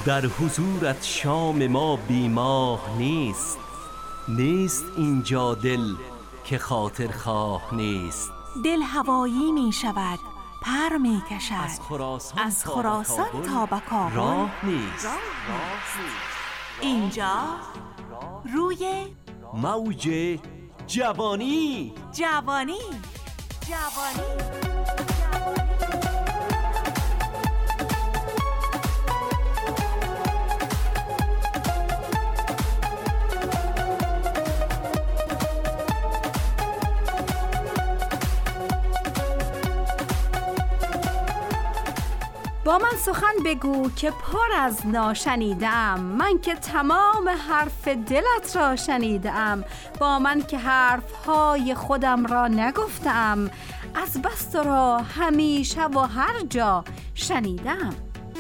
در حضورت شام ما بیماه نیست. نیست اینجا دل که خاطر خواه نیست. دل هوایی می شود، پر می کشد، از خراسان تا به کابل راه نیست. اینجا روی موج جوانی. با من سخن بگو که پر از ناشنیدم، من که تمام حرف دلت را شنیدم. با من که حرفهای خودم را نگفتم، از بس تو را همیشه و هر جا شنیدم.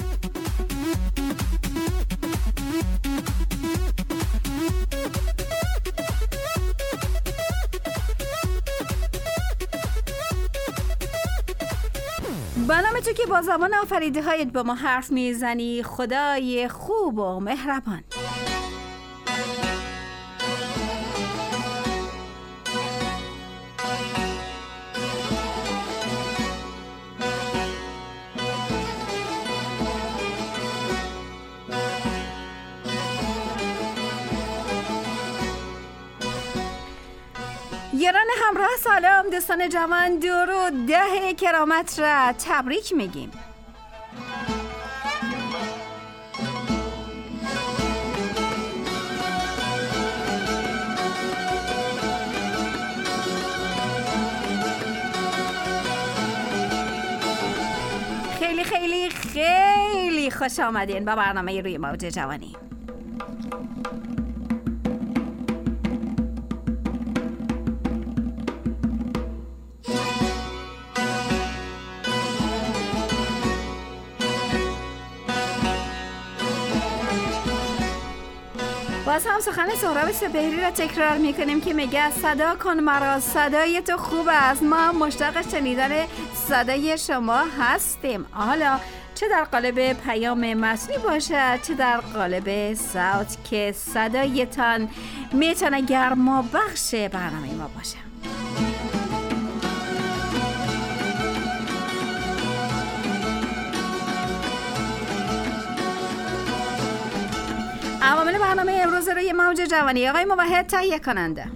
به نام تو که با زبان آفریده هایت با ما حرف میزنی، خدای خوب و مهربان. یاران همراه، سلام دوستان جوان، درود، 10 کرامت را تبریک میگیم. خیلی خیلی خیلی خوش آمدین با برنامه روی موج جوانی. باز هم سخن سهراب سپهری را تکرار میکنیم که میگه صدا کن مرا، صدای تو خوب است، ما مشتاق شنیدن صدای شما هستیم. حالا چه در قالب پیام متنی باشه چه در قالب صوت که صدایتان میتونه گرما بخش برنامه ما باشه. عوامل برنامه امروز روی موج جوانی: آقای موحد تهیه کننده،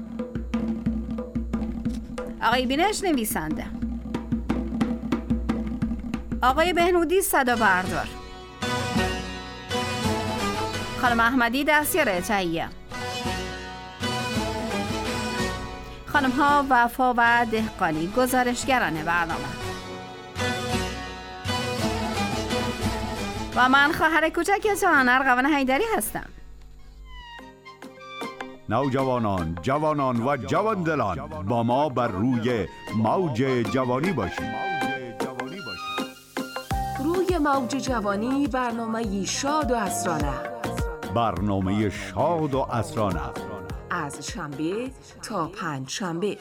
آقای بینش نویسنده، آقای بهنودی صدا بردار، خانم احمدی دستیار تهیه، خانم ها وفا و دهقانی گزارشگران برنامه و من خواهر کوچکتان ارغوان حیدری هستم. نوجوانان، جوانان و جواندلان، با ما بر روی موج جوانی باشید. روی موج جوانی برنامه شاد و عصرانه، برنامه شاد و عصرانه، از شنبه تا پنج شنبه.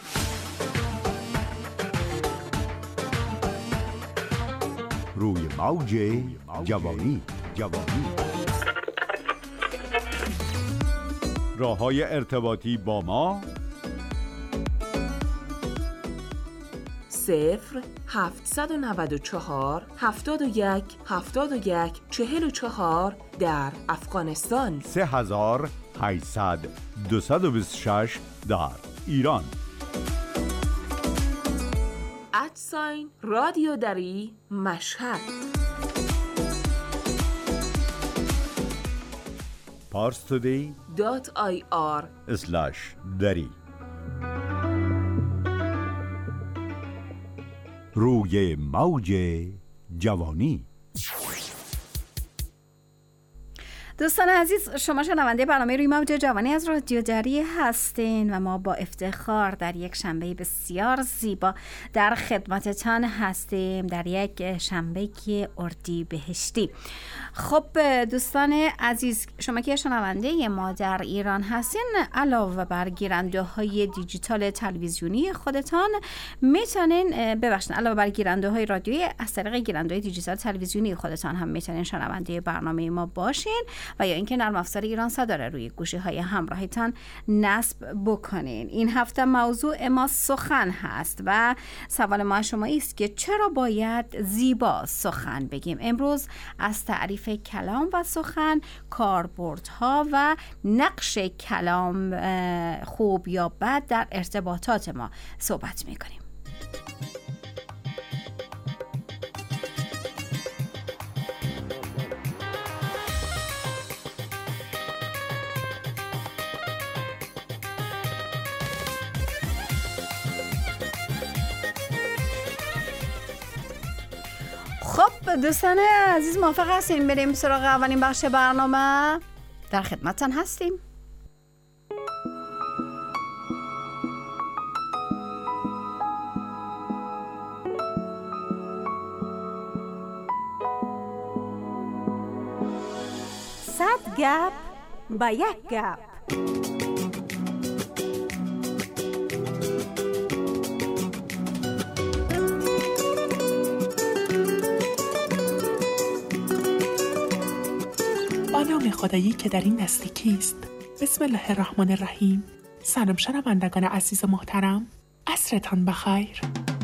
روی موج جوانی. راه‌های ارتباطی با ما: 0794 71 71 44 در افغانستان، 3800 226 در ایران. @ رادیو دری مشهد. parstoday.ir/dari. روی موج جوانی. دوستان عزیز، شما شنونده برنامه روی موج جوانی از رادیو دری هستین و ما با افتخار در یک شنبه بسیار زیبا در خدمتتان هستیم، در یک شنبه اردیبهشتی. خب دوستان عزیز، شما که شنونده ما در ایران هستین، علاوه بر گیرنده های دیجیتال تلویزیونی خودتان میتونین علاوه بر گیرنده های رادیویی، از طریق گیرنده های دیجیتال تلویزیونی خودتان هم میتونین شنونده برنامه ما باشین و یا اینکه نرم افزار ایران صدا را روی گوشی های همراهیتان نصب بکنین. این هفته موضوع ما سخن هست و سوال ما شما است که چرا باید زیبا سخن بگیم. امروز از تعریف کلام و سخن، کاربردها و نقش کلام خوب یا بد در ارتباطات ما صحبت میکنیم. خب دوستان عزیز، موافق هستین بریم سراغ اولین بخش برنامه؟ در خدمتتان هستیم. صد گپ با یک گپ. با نام خدایی که در این نزدیکی است. بسم الله الرحمن الرحیم. سلام شنوندگان عزیز و محترم، عصرتان بخیر.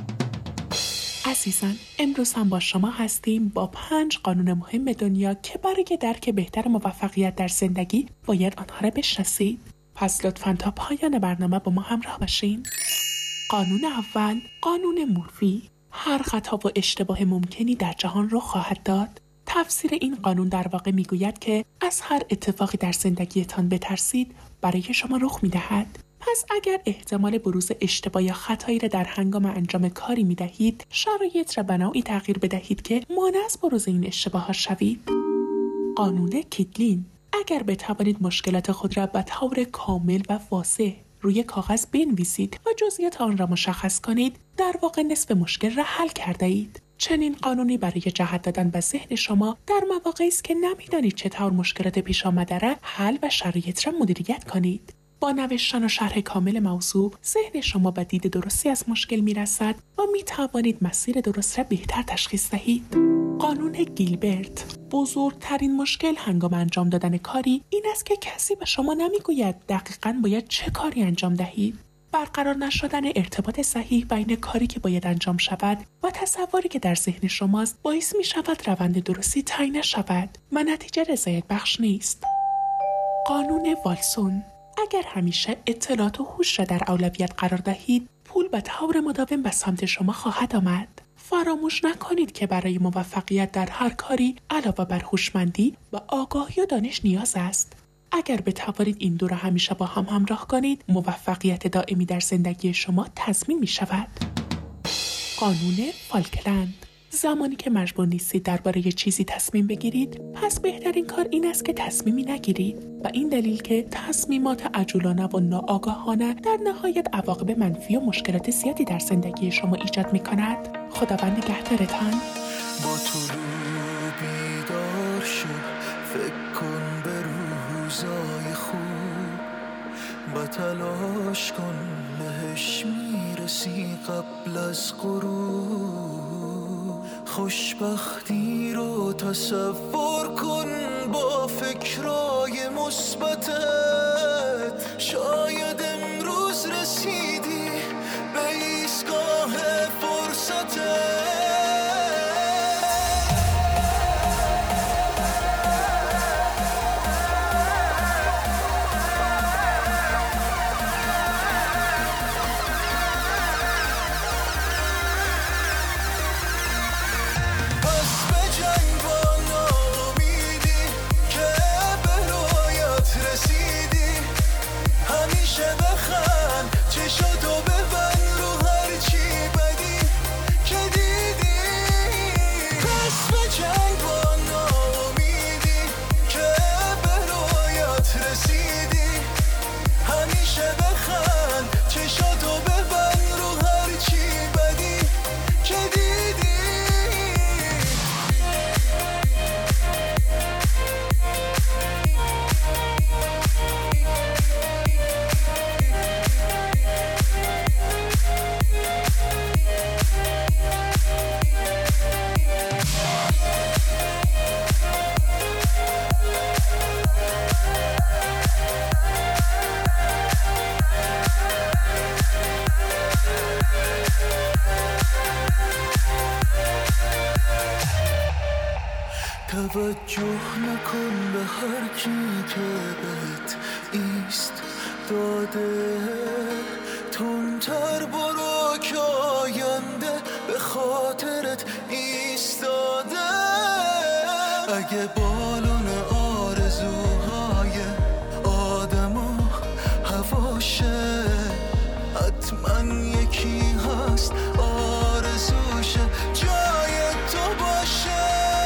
عزیزان، امروز هم با شما هستیم با 5 قانون مهم دنیا که برای درک بهتر موفقیت در زندگی باید آنها را بشناسید. پس لطفاً تا پایان برنامه با ما همراه باشین. قانون اول، قانون مورفی. هر خطا و اشتباه ممکنی در جهان رخ خواهد داد. تفسیر این قانون در واقع میگوید که از هر اتفاقی در زندگیتان بترسید برای شما رخ میدهد. پس اگر احتمال بروز اشتباه یا خطایی را در هنگام انجام کاری میدهید، شرایط را به نوعی تغییر بدهید که مانع از بروز این اشتباهات شوید. قانون کیتلین. اگر بتوانید مشکلات خود را به طور کامل و واضح روی کاغذ بنویسید و جزئیات آن را مشخص کنید، در واقع نصف مشکل را حل کرده اید. چنین قانونی برای جهت دادن به ذهن شما در مواقعی است که نمیدانید چطور مشکلات پیش آمده را حل و شرایط را مدیریت کنید. با نوشتن و شرح کامل موضوع، ذهن شما به دید درستی از مشکل میرسد و میتوانید مسیر درست را بهتر تشخیص دهید. قانون گیلبرت. بزرگترین مشکل هنگام انجام دادن کاری این است که کسی به شما نمیگوید دقیقاً باید چه کاری انجام دهید. برقرار نشدن ارتباط صحیح بین کاری که باید انجام شود و تصوری که در ذهن شماست باعث می شود روند درستی طی نشود و نتیجه رضایت بخش نیست. قانون والسون. اگر همیشه اطلاعات و هوش را در اولویت قرار دهید، پول به طور مداوم به سمت شما خواهد آمد. فراموش نکنید که برای موفقیت در هر کاری علاوه بر هوشمندی و آگاهی و دانش نیاز است. اگر بتوانید این دو را همیشه با هم همراه کنید، موفقیت دائمی در زندگی شما تضمین می شود. قانون فالکلند. زمانی که مجبور نیستید درباره چیزی تصمیم بگیرید، پس بهترین کار این است که تصمیمی نگیرید و این دلیل که تصمیمات عجولانه و ناآگاهانه در نهایت عواقب منفی و مشکلات زیادی در زندگی شما ایجاد می کند. خداوند نگهدارتان. با طلوع بیدار شو، فکر کن به روزای خوب، با تلاش کن بهش میرسی قبل از غروب. خوشبختی رو تصور کن با فکرای مثبتت. شاید امروز رسیدی به ایستگاه فرصتت. شد توجه نکن به هر کی که بهت ایست داده، تندتر برو که آینده به خاطرت ایستاده. اگه بالون آرزوهای آدما هواشه، حتما یکی هست آرزوشه جای تو باشه.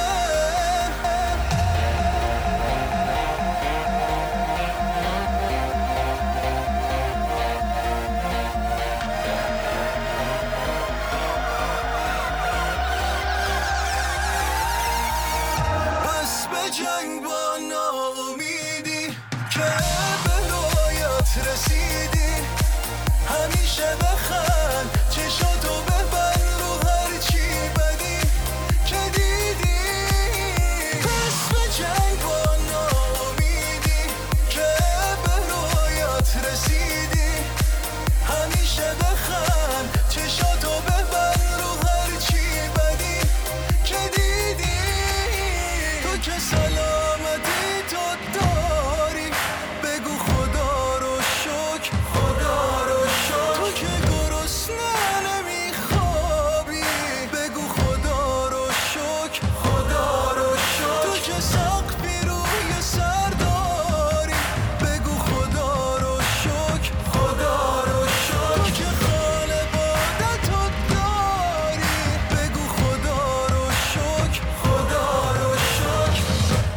بس به جنگ با ناامیدی که به رویات رسیدی، همیشه بخند چشاتو ببند رو هر چی بدی که دیدی. بس به جنگ با ناامیدی که به رویات رسیدی، همیشه بخند چشاتو ببند رو هر چی بدی که دیدی. تو که سلامتی تو داری بگو خدا رو شکر، خدا رو شکر. تو که گرسنه نمیخوابی بگو خدا رو شکر، خدا رو شکر. تو که سقفی روی سر داری بگو خدا رو شکر، خدا رو شکر. تو که خانواده تو داری بگو خدا رو شکر، خدا رو شکر.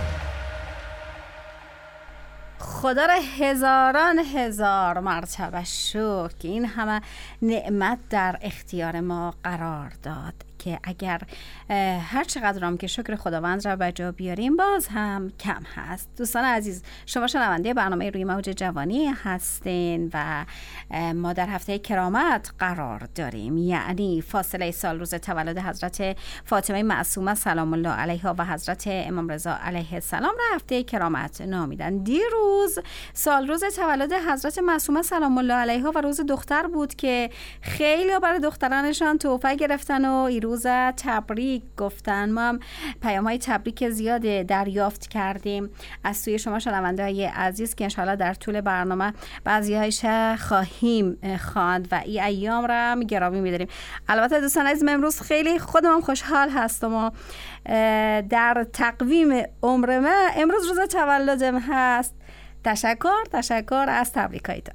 خدا را هزاران هزار مرتبه شکر که این همه نعمت در اختیار ما قرار داد که اگر هر چقدر هم که شکر خداوند را به جا بیاریم باز هم کم هست. دوستان عزیز، شما شنونده برنامه روی موج جوانی هستین و ما در هفته کرامت قرار داریم، یعنی فاصله سال روز تولد حضرت فاطمه معصومه سلام الله علیها و حضرت امام رضا علیه السلام را هفته کرامت نامیدن. دیروز سال روز تولد حضرت معصومه سلام الله علیها و روز دختر بود که خیلی برای دخترانشان تحفه گرفتن و روز تبریک گفتن. ما هم پیام‌های تبریک زیاد دریافت کردیم از سوی شما شنونده های عزیز که انشاءالله در طول برنامه بعضی‌هایش خواهیم خواند و این ایام را هم گرامی می‌داریم. البته دوستان عزیز، امروز خیلی خودم خوشحال هستم و در تقویم عمر من امروز روز تولدم هست. تشکر از تبریکایتان.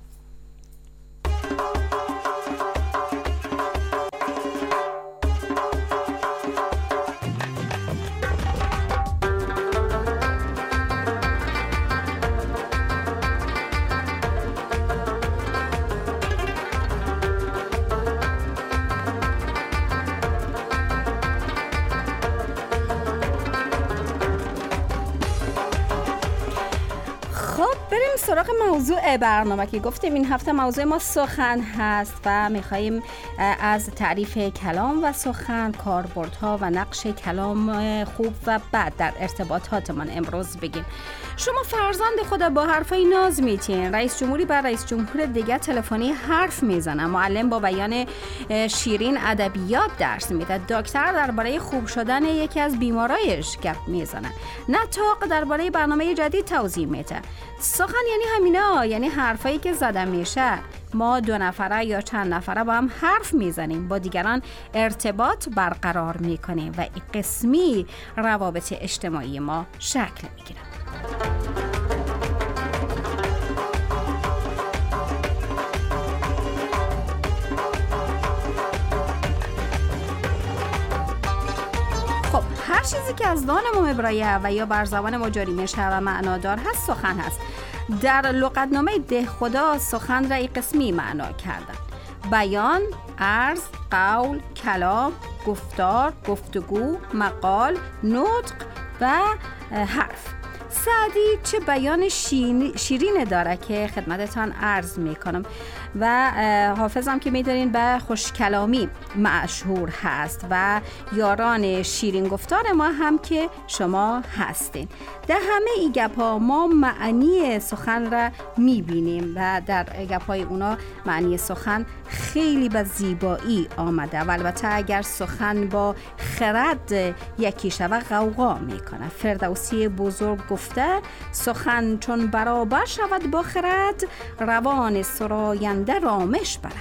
سراغ موضوع برنامه که گفتیم این هفته موضوع ما سخن هست و میخواییم از تعریف کلام و سخن، کاربردها و نقش کلام خوب و بد در ارتباطاتمان امروز بگیم. شما فرزند خدا با حرفای ناز میتین، رئیس جمهوری بر رئیس جمهور دیگه تلفنی حرف میزنه، معلم با بیان شیرین ادبیات درس میده، دکتر درباره خوب شدن یکی از بیمارایش گپ میزنه، نطق درباره برنامه جدید توضیح میده. سخن یعنی همینا، یعنی حرفایی که زده میشه. ما 2 نفره یا چند نفره با هم حرف میزنیم، با دیگران ارتباط برقرار میکنیم و این قسمی روابط اجتماعی ما شکل میگیره. خب هر چیزی که از دان ما مبرایه و یا بر زبان ما جاری میشه و معنادار هست سخن هست. در لغتنامه دهخدا سخن را این قسمی معنا کردن: بیان، عرض، قول، کلام، گفتار، گفتگو، مقال، نطق و حرف. سعدی چه بیان شیرین داره که خدمتتان عرض میکنم و حافظم که میدارین به خوشکلامی مشهور هست و یاران شیرین گفتار ما هم که شما هستین. در همه ای گپ‌ها ما معنی سخن را میبینیم و در گپ‌های اونا معنی سخن خیلی به زیبایی آمده و البته اگر سخن با خرد یکی شود غوغا میکنه. فردوسی بزرگ گفته سخن چون برابر شود با خرد روان سراینده رامش برد.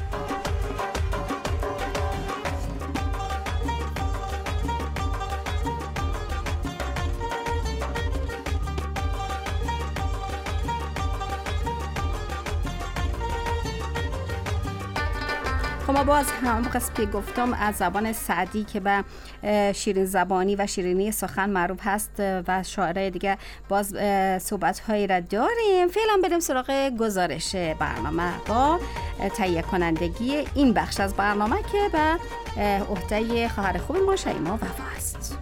ما باز هم قسمتی گفتم از زبان سعدی که به شیرین زبانی و شیرینی سخن معروف هست و شاعرای دیگه باز صحبت‌هایی را داریم. فعلا بریم سراغ گزارش برنامه با تهیه کنندگی این بخش از برنامه که به عهده خواهر خوب ما شیما وفا است.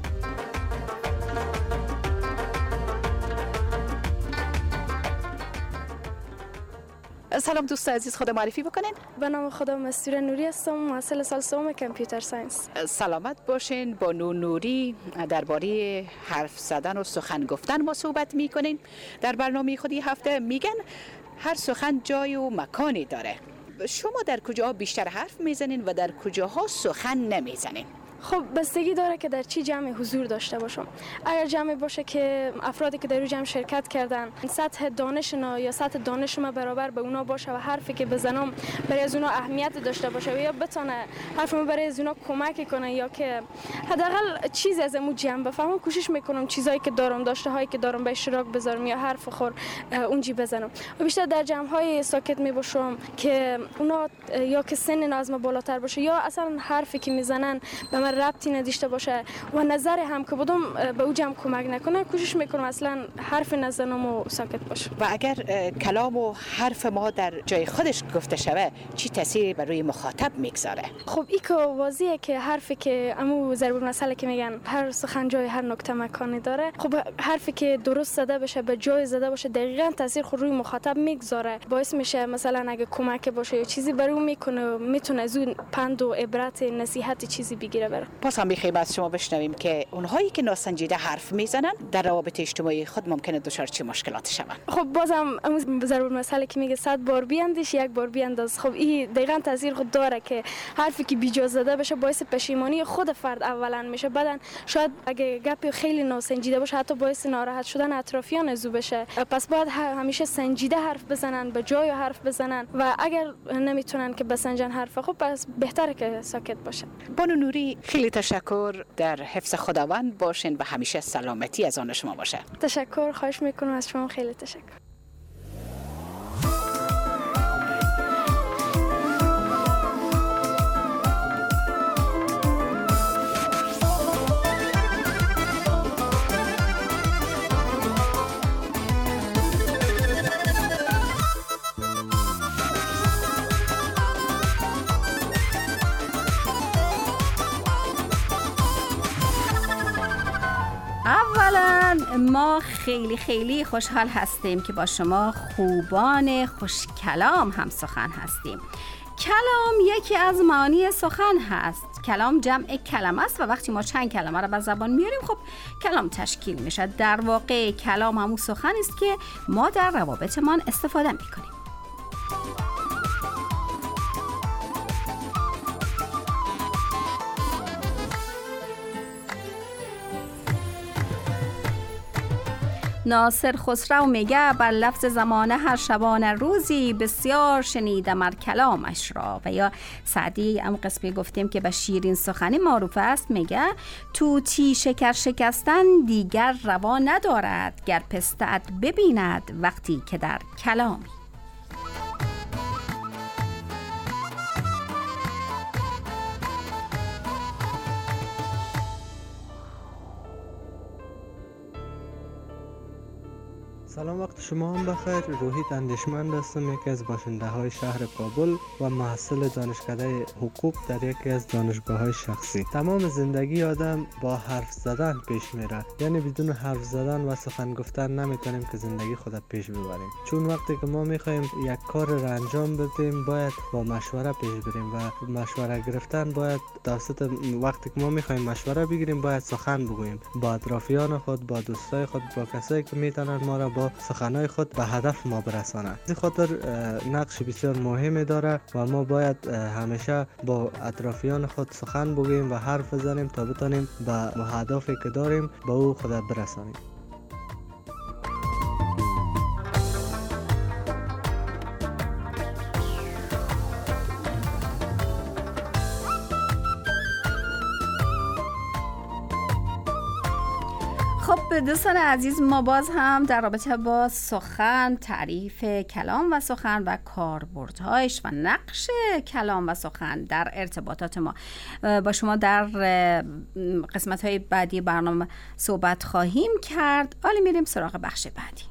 سلام دوست عزیز، خود معرفی بکنین. به نام خدا مستور نوری هستم، محصل سال سوم کامپیوتر ساینس. سلامت باشین. با نوری درباره حرف زدن و سخن گفتن ما صحبت میکنین. در برنامه خودی هفته میگن هر سخن جای و مکانی داره. شما در کجا بیشتر حرف میزنین و در کجاها سخن نمیزنین؟ خب بستگی داره که در چی جمع حضور داشته باشم. اگر جمع باشه که افرادی که در اون جمع شرکت کردن سطح دانشنا یا سطح دانش ما برابر به اونا باشه و حرفی که بزنم برای از اونا اهمیت داشته باشه و یا بتونه حرفم برای از اونا کمک کنه یا که حداقل چیزی از اون جمع بفهمم، کوشش میکنم چیزایی که دارم، داشته هایی که دارم به اشتراک بذارم یا حرف خور اونجی بزنم. و بیشتر در جمع های ساکت می باشم که اونا یا که سن از ما بالاتر باشه یا اصلا حرفی که میزنن به من ربطی نداشته باشه و نظر هم که بدم به او جمع کمک نکنه، کوشش میکنم اصلا حرف نزنم و ساکت باشم. و اگر کلام و حرف ما در جای خودش گفته شوه چی تأثیری بر روی مخاطب میگذاره؟ خب این که واضحه که حرفی که امو ضرب المثل که میگن هر سخن جای هر نکته مکانی داره، خب حرفی که درست زده بشه به جای زده باشه دقیقاً تاثیر خود روی مخاطب میگذاره، باعث میشه مثلا اگه کمک باشه یا چیزی برای اون میکنه، میتونه از اون پند و عبرت نصیحت چیزی بگیره بره. باز هم میخوایم از شما بشنویم که اونهایی که ناسنجیده حرف میزنن در روابط اجتماعی خود ممکنه دچار چه مشکلاتی شون؟ خب بازم ضرب المثل که میگه 100 بار بیاندیش 1 بار بیانداز. خب این دقیقاً تاثیر خود داره که حرفی که بیجا زده بشه باعث پشیمانی خود فرد اولا میشه، بعدن شاید اگه گپی خیلی ناسنجیده باشه حتی باعث ناراحت شدن اطرافیان از او بشه. پس باید همیشه سنجیده حرف بزنن، به جای حرف بزنن و اگر نمیتونن که بسنجن حرف، خب پس بهتره که ساکت باشه. بانو نوری خیلی تشکر، در حفظ خداوند باشین و همیشه سلامتی از آن شما باشه. تشکر، خواهش میکنم از شما، خیلی تشکر. اولا ما خیلی خیلی خوشحال هستیم که با شما خوبان خوش کلام هم سخن هستیم. کلام یکی از معانی سخن هست. کلام جمع کلمه است و وقتی ما چند کلمه را به زبان میاریم خب کلام تشکیل میشه. در واقع کلام همون سخن است که ما در روابطمان استفاده میکنیم. ناصر خسرو میگه بر لفظ زمانه هر شبانه روزی بسیار شنیدم ار کلامش را. و یا سعدی هم قسمی گفتیم که به شیرین سخنی معروف است، میگه طوطی شکر شکستن دیگر روا ندارد گر پسته‌ات ببیند وقتی که در کلامی. سلام، وقت شما هم بخیر. روحیت اندیشمند هستم، یکی از باشنده های شهر کابل و محصل دانشکده حقوق در یکی از دانشگاه‌های شخصی. تمام زندگی آدم با حرف زدن پیش میره، یعنی بدون حرف زدن و سخن گفتن نمیتونیم که زندگی خود پیش ببریم. چون وقتی که ما میخوایم یک کار را انجام بدیم باید با مشوره پیش بریم و مشوره گرفتن باید توسط وقتی که ما میخوایم مشوره بگیریم باید سخن بگوییم با اطرافیان خود، با دوستای خود، با کسایی که میتونن ما را با سخنهای خود به هدف ما برسانه. از خاطر نقش بسیار مهمی داره و ما باید همیشه با اطرافیان خود سخن بگوییم و حرف بزنیم تا بتونیم به هدفی که داریم به او خود برسانیم. خب دوستان عزیز، ما باز هم در رابطه با سخن، تعریف کلام و سخن و کاربردهایش و نقش کلام و سخن در ارتباطات ما با شما در قسمت‌های بعدی برنامه صحبت خواهیم کرد. حالا میریم سراغ بخش بعدی.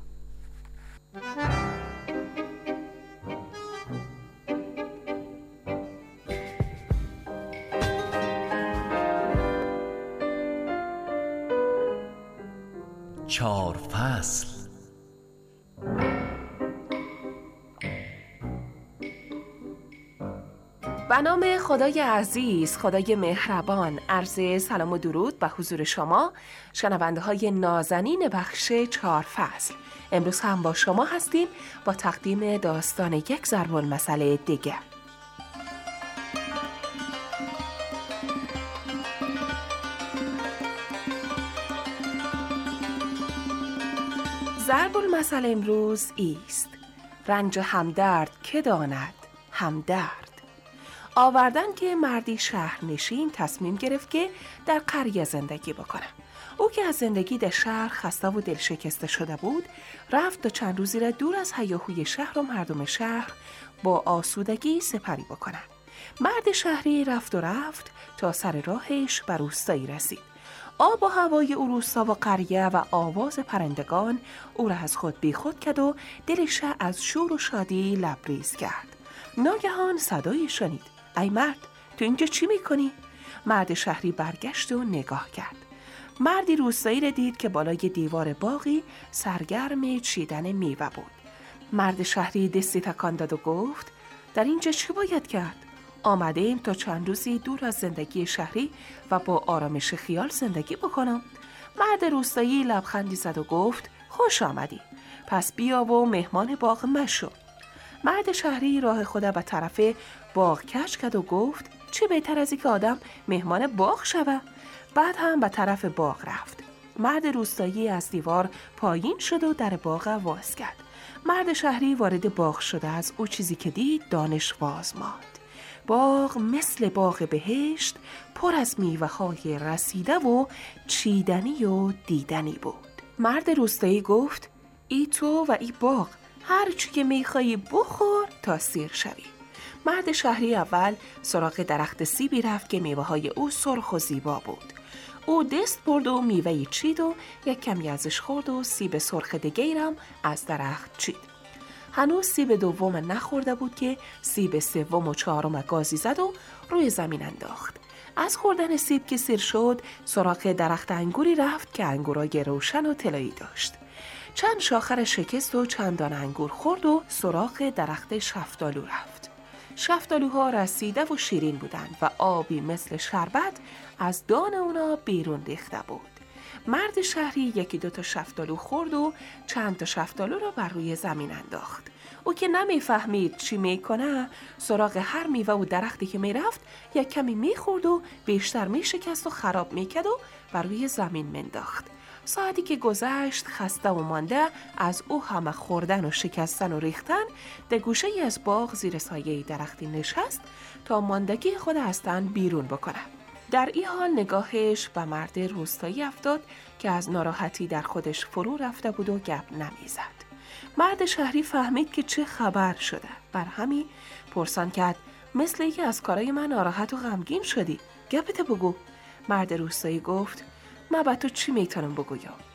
چهار فصل. به نام خدای عزیز، خدای مهربان، عرض سلام و درود به حضور شما شنونده های نازنین بخش 4 فصل. امروز هم با شما هستیم با تقدیم داستان یک ضرب المثل دیگر. ضرب المثل امروز ایست: رنج همدرد که داند همدرد. آوردن که مردی شهرنشین تصمیم گرفت که در قریه زندگی بکنه. او که از زندگی در شهر خسته و دل شکسته شده بود، رفت تا چند روزی را دور از هیاهوی شهر و مردم شهر با آسودگی سپری بکنه. مرد شهری رفت و رفت تا سر راهش به روستایی رسید. آب و هوای او روستا و قریه و آواز پرندگان او را از خود بی خود کرد و دلش از شور و شادی لبریز کرد. ناگهان صدایی شنید: ای مرد، تو اینجا چی میکنی؟ مرد شهری برگشت و نگاه کرد. مردی روستایی را دید که بالای دیوار باغی سرگرم چیدن میوه بود. مرد شهری دستی تکان داد و گفت: در اینجا چی باید کرد؟ آمده ایم تا چند روزی دور از زندگی شهری و با آرامش خیال زندگی بکنم. مرد روستایی لبخندی زد و گفت: خوش آمدی، پس بیا و مهمان باغ مشو. مرد شهری راه خود به طرف باغ کش کرد و گفت: چه بهتر از این که آدم مهمان باغ شود. بعد هم به طرف باغ رفت. مرد روستایی از دیوار پایین شد و در باغ واز کرد. مرد شهری وارد باغ شده از او چیزی که دید دانش باز ماند. باغ مثل باغ بهشت پر از میوه‌های رسیده و چیدنی و دیدنی بود. مرد روستایی گفت: ای تو و ای باغ، هر چی که میخوایی بخور تا سیر شوی. مرد شهری اول سراغ درخت سیبی رفت که میوه‌های او سرخ و زیبا بود. او دست برد و میوه‌ای چید و یک کمی ازش خورد و سیب سرخ دیگری هم از درخت چید. هنوز سیب دوم نخورده بود که سیب سوم و چهارم گازی زد و روی زمین انداخت. از خوردن سیب که سیر شد سراغ درخت انگوری رفت که انگورای روشن و طلایی داشت. چند شاخه شکست و چند دانه انگور خورد و سراغ درخت شفتالو رفت. شفتالوها رسیده و شیرین بودند و آبی مثل شربت از دان اونا بیرون ریخته بود. مرد شهری یکی دو تا شفتالو خورد و چند تا شفتالو را بر روی زمین انداخت. او که نمیفهمید چی میکنه سراغ هر میوه و درختی که میرفت یک کمی میخورد و بیشتر میشکست و خراب میکرد و بر روی زمین منداخت. ساعتی که گذشت خسته و مانده از او همه خوردن و شکستن و ریختن در گوشه ای از باغ زیر سایه درختی نشست تا ماندگی خود از تن بیرون بکنه. در این حال نگاهش به مرد روستایی افتاد که از ناراحتی در خودش فرو رفته بود و گپ نمیزد. مرد شهری فهمید که چه خبر شده. بر همین پرسان کرد: مثل اینکه از کارای من ناراحت و غمگین شدی، گپت بگو. مرد روستایی گفت: من به تو چی میتونم بگویم؟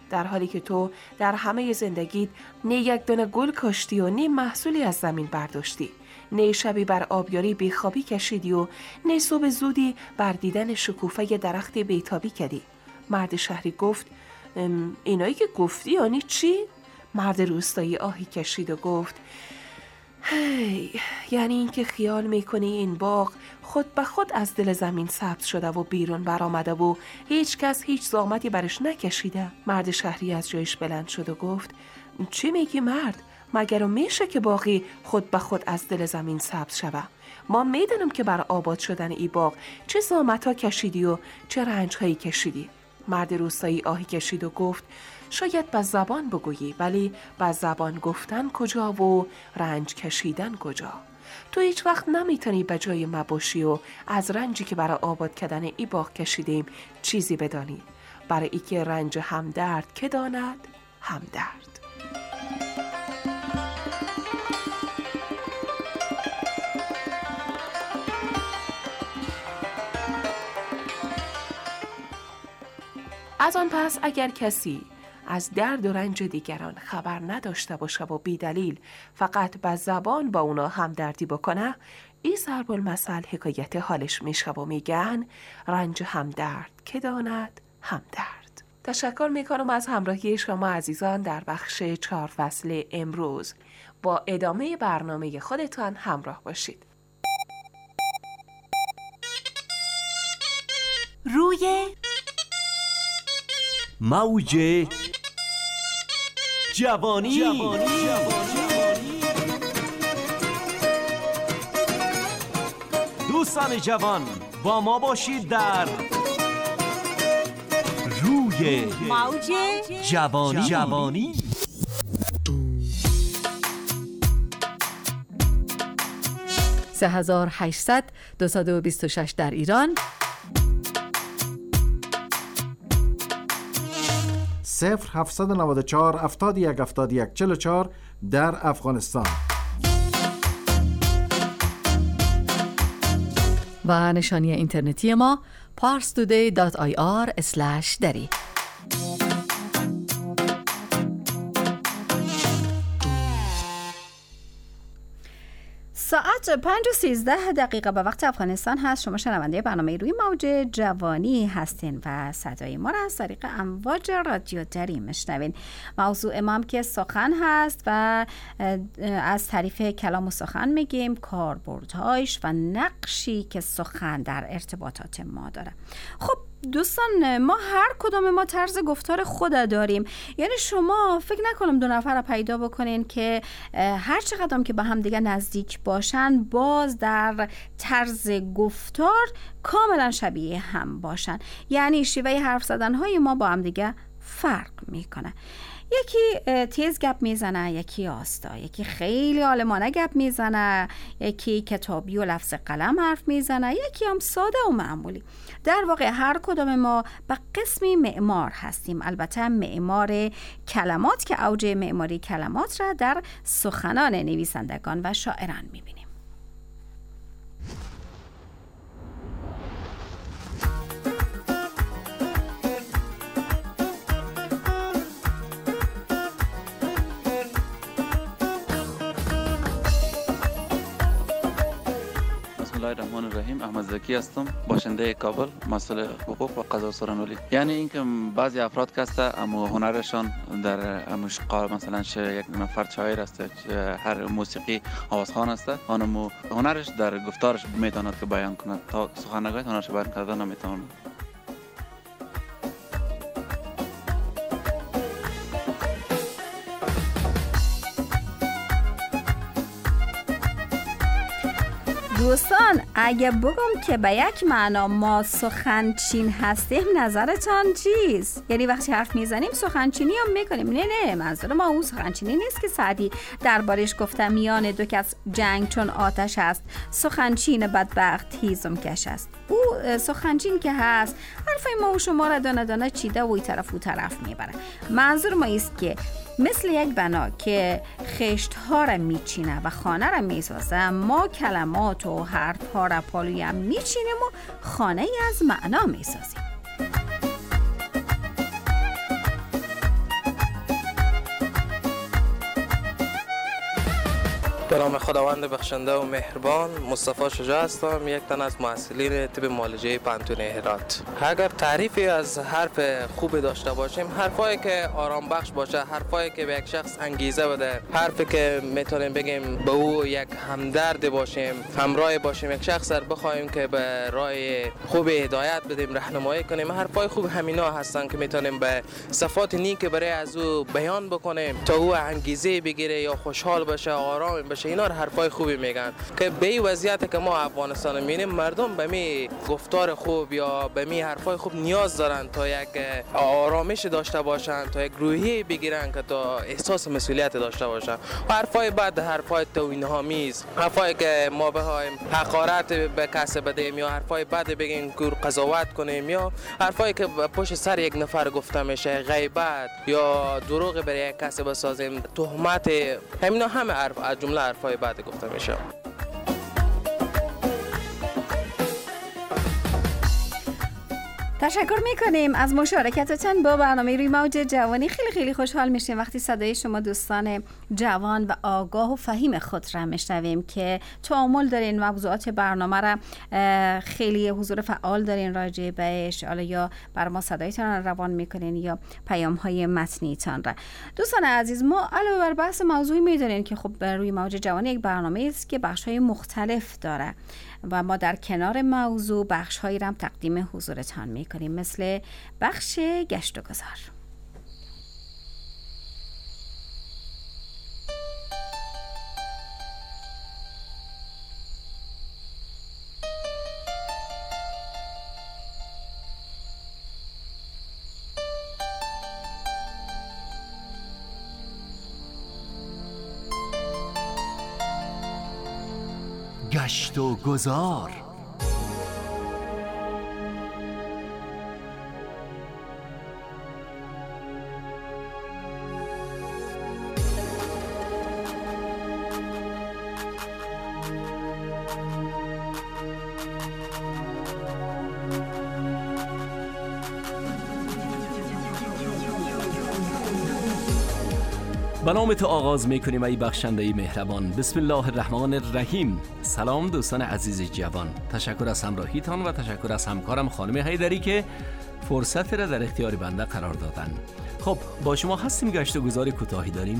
در حالی که تو در همه زندگیت نه یک دانه گل کاشتی و نه محصولی از زمین برداشتی، نه شبی بر آبیاری بیخوابی کشیدی و نه صبح زودی بر دیدن شکوفه درخت بیتابی کردی. مرد شهری گفت اینایی که گفتی یعنی چی؟ مرد روستایی آهی کشید و گفت هی، یعنی این که خیال میکنی این باغ خود به خود از دل زمین سبز شده و بیرون برآمده و هیچ کس هیچ زحمتی برش نکشیده. مرد شهری از جایش بلند شد و گفت چی میگی مرد؟ مگر میشه که باغی خود به خود از دل زمین سبز شوه؟ ما میدونم که بر آباد شدن ای باغ چه زحمت‌ها کشیدی و چه رنج‌هایی کشیدی. مرد روستایی آهی کشید و گفت شاید با زبان بگویی، ولی با زبان گفتن کجا و رنج کشیدن کجا؟ تو هیچ وقت نمیتونی به جای ما باشی و از رنجی که برای آباد کردن ای باغ کشیدیم چیزی بدانی. برای ای که رنج همدرد که داند همدرد. از آن پس اگر کسی از درد و رنج دیگران خبر نداشته باشه و بی دلیل فقط به زبان با اونا همدردی بکنه، این ضرب المثل حکایت حالش میشه و میگن رنج همدرد که داند همدرد. تشکر میکنم از همراهی شما عزیزان در بخش 4 فصل امروز. با ادامه برنامه خودتان همراه باشید. روی موج جوانی. دوستان جوان با ما باشید در روی موج جوانی. $3800 226 در ایران، 0794 71 71 44 در افغانستان و نشانی اینترنتی ما parstoday.ir/dari. ساعت 5:13 به وقت افغانستان هست. شما شنونده برنامه روی موج جوانی هستین و صدای ما را از طریق امواج رادیو دری میشنوین. موضوع ما که سخن هست و از تعریف کلام و سخن میگیم، کاربردهایش و نقشی که سخن در ارتباطات ما داره. خب دوستان، ما هر کدام ما طرز گفتار خود داریم. یعنی شما فکر نکنم دو نفر رو پیدا بکنین که هر چقدر که به هم دیگه نزدیک باشن باز در طرز گفتار کاملا شبیه هم باشن. یعنی شیوه حرف زدن های ما با هم دیگه فرق میکنه. یکی تیز گپ میزنه، یکی آستا، یکی خیلی عالمانه گپ میزنه، یکی کتابی و لفظ قلم حرف میزنه، یکی هم ساده و معمولی. در واقع هر کدام ما به قسمی معمار هستیم. البته معمار کلمات که اوج معماری کلمات را در سخنان نویسندگان و شاعران میبینیم. بسم الله الرحمن الرحیم. احمد زکی هستم، باشنده کابل، مسئول حقوق و قضا و سرانولی. یعنی اینکه بعضی افراد که هست اما هنرشان در موسیقی، مثلا یک نفر شاعر است، هر موسیقی آوازخوان است، اونم هنرش در گفتارش میتواند که بیان کند، تا سخنگوی هنرش بیان کردن نمیتواند. دوستان، اگه بگم که به یک معنا ما سخنچین هستیم، نظرتان چیست؟ یعنی وقتی حرف میزنیم سخنچینی هم میکنیم؟ نه منظور ما اون سخنچینی نیست که سعدی دربارش گفته میان دو کس جنگ چون آتش است، سخنچین بدبخت هیزم کش است. او سخنچین که هست حرف ما و شما را دانه دانه چیده و ای طرف او طرف میبره. منظور ما است که مثل یک بنا که خشت ها را میچینه و خانه را میسازه، ما کلمات و حرف ها را پالوی هم میچینیم و خانه از معنا میسازیم. به نام خداوند بخشنده و مهربان. مصطفی شجاع هستم، یک تن از محصلین طب معالجه پانتون هرات. اگر تعریفی از حرف خوب داشته باشیم، حرفایی که آرام بخش باشه، حرفایی که به یک شخص انگیزه بده، حرفی که میتونیم بگیم به او یک همدرد باشیم، همراه باشیم، یک شخص رو بخوایم که به راه خوب هدایت بدیم، راهنمایی کنیم. حرفای خوب همینا هستن که میتونیم به صفات نیک برای از او بیان بکنیم تا او انگیزه بگیره یا خوشحال بشه، آرام بشه. اینا حرفای خوبی میگن که به این وضعیت که ما افغانستان میبینیم، مردم به می گفتار خوب یا به می حرفای خوب نیاز دارن تا یک آرامش داشته باشن، تا یک روحیه بگیرن که تا احساس مسئولیت داشته باشن. و حرفای بد، حرفای توهین‌آمیز، حرفای که ما بخوایم حقارت به کسی بدیم یا حرفای بد بگیم که قضاوت کنیم یا حرفای که پشت سر یک نفر گفته میشه، غیبت یا دروغ برای یک کسی بسازیم، تهمت، همینا همه از جمله حرفای بد گفته میشه. تشکر میکنیم از مشارکتتان با برنامه روی موج جوانی. خیلی خوشحال میشیم وقتی صدای شما دوستان جوان و آگاه و فهیم خود را میشنویم که تأمل دارین، موضوعات برنامه را خیلی حضور فعال دارین راجع بهش، حالا یا بر ما صدایتان را روان میکنین یا پیام های متنیتان را. دوستان عزیز، ما علاوه بر بحث موضوعی میدونین که خب روی موج جوانی یک برنامه است که بخش های مختلف داره و ما در کنار موضوع بخش هایی را هم تقدیم حضورتان میکنیم، مثل بخش گشت و گذار. گشت و گذار. به نام تو آغاز میکنیم ای بخشنده مهربان. بسم الله الرحمن الرحیم. سلام دوستان عزیز جوان، تشکر از همراهیتان و تشکر از همکارم خانم حیدری که فرصت را در اختیار بنده قرار دادن. خب با شما هستیم، گشت و گذار کوتاهی داریم.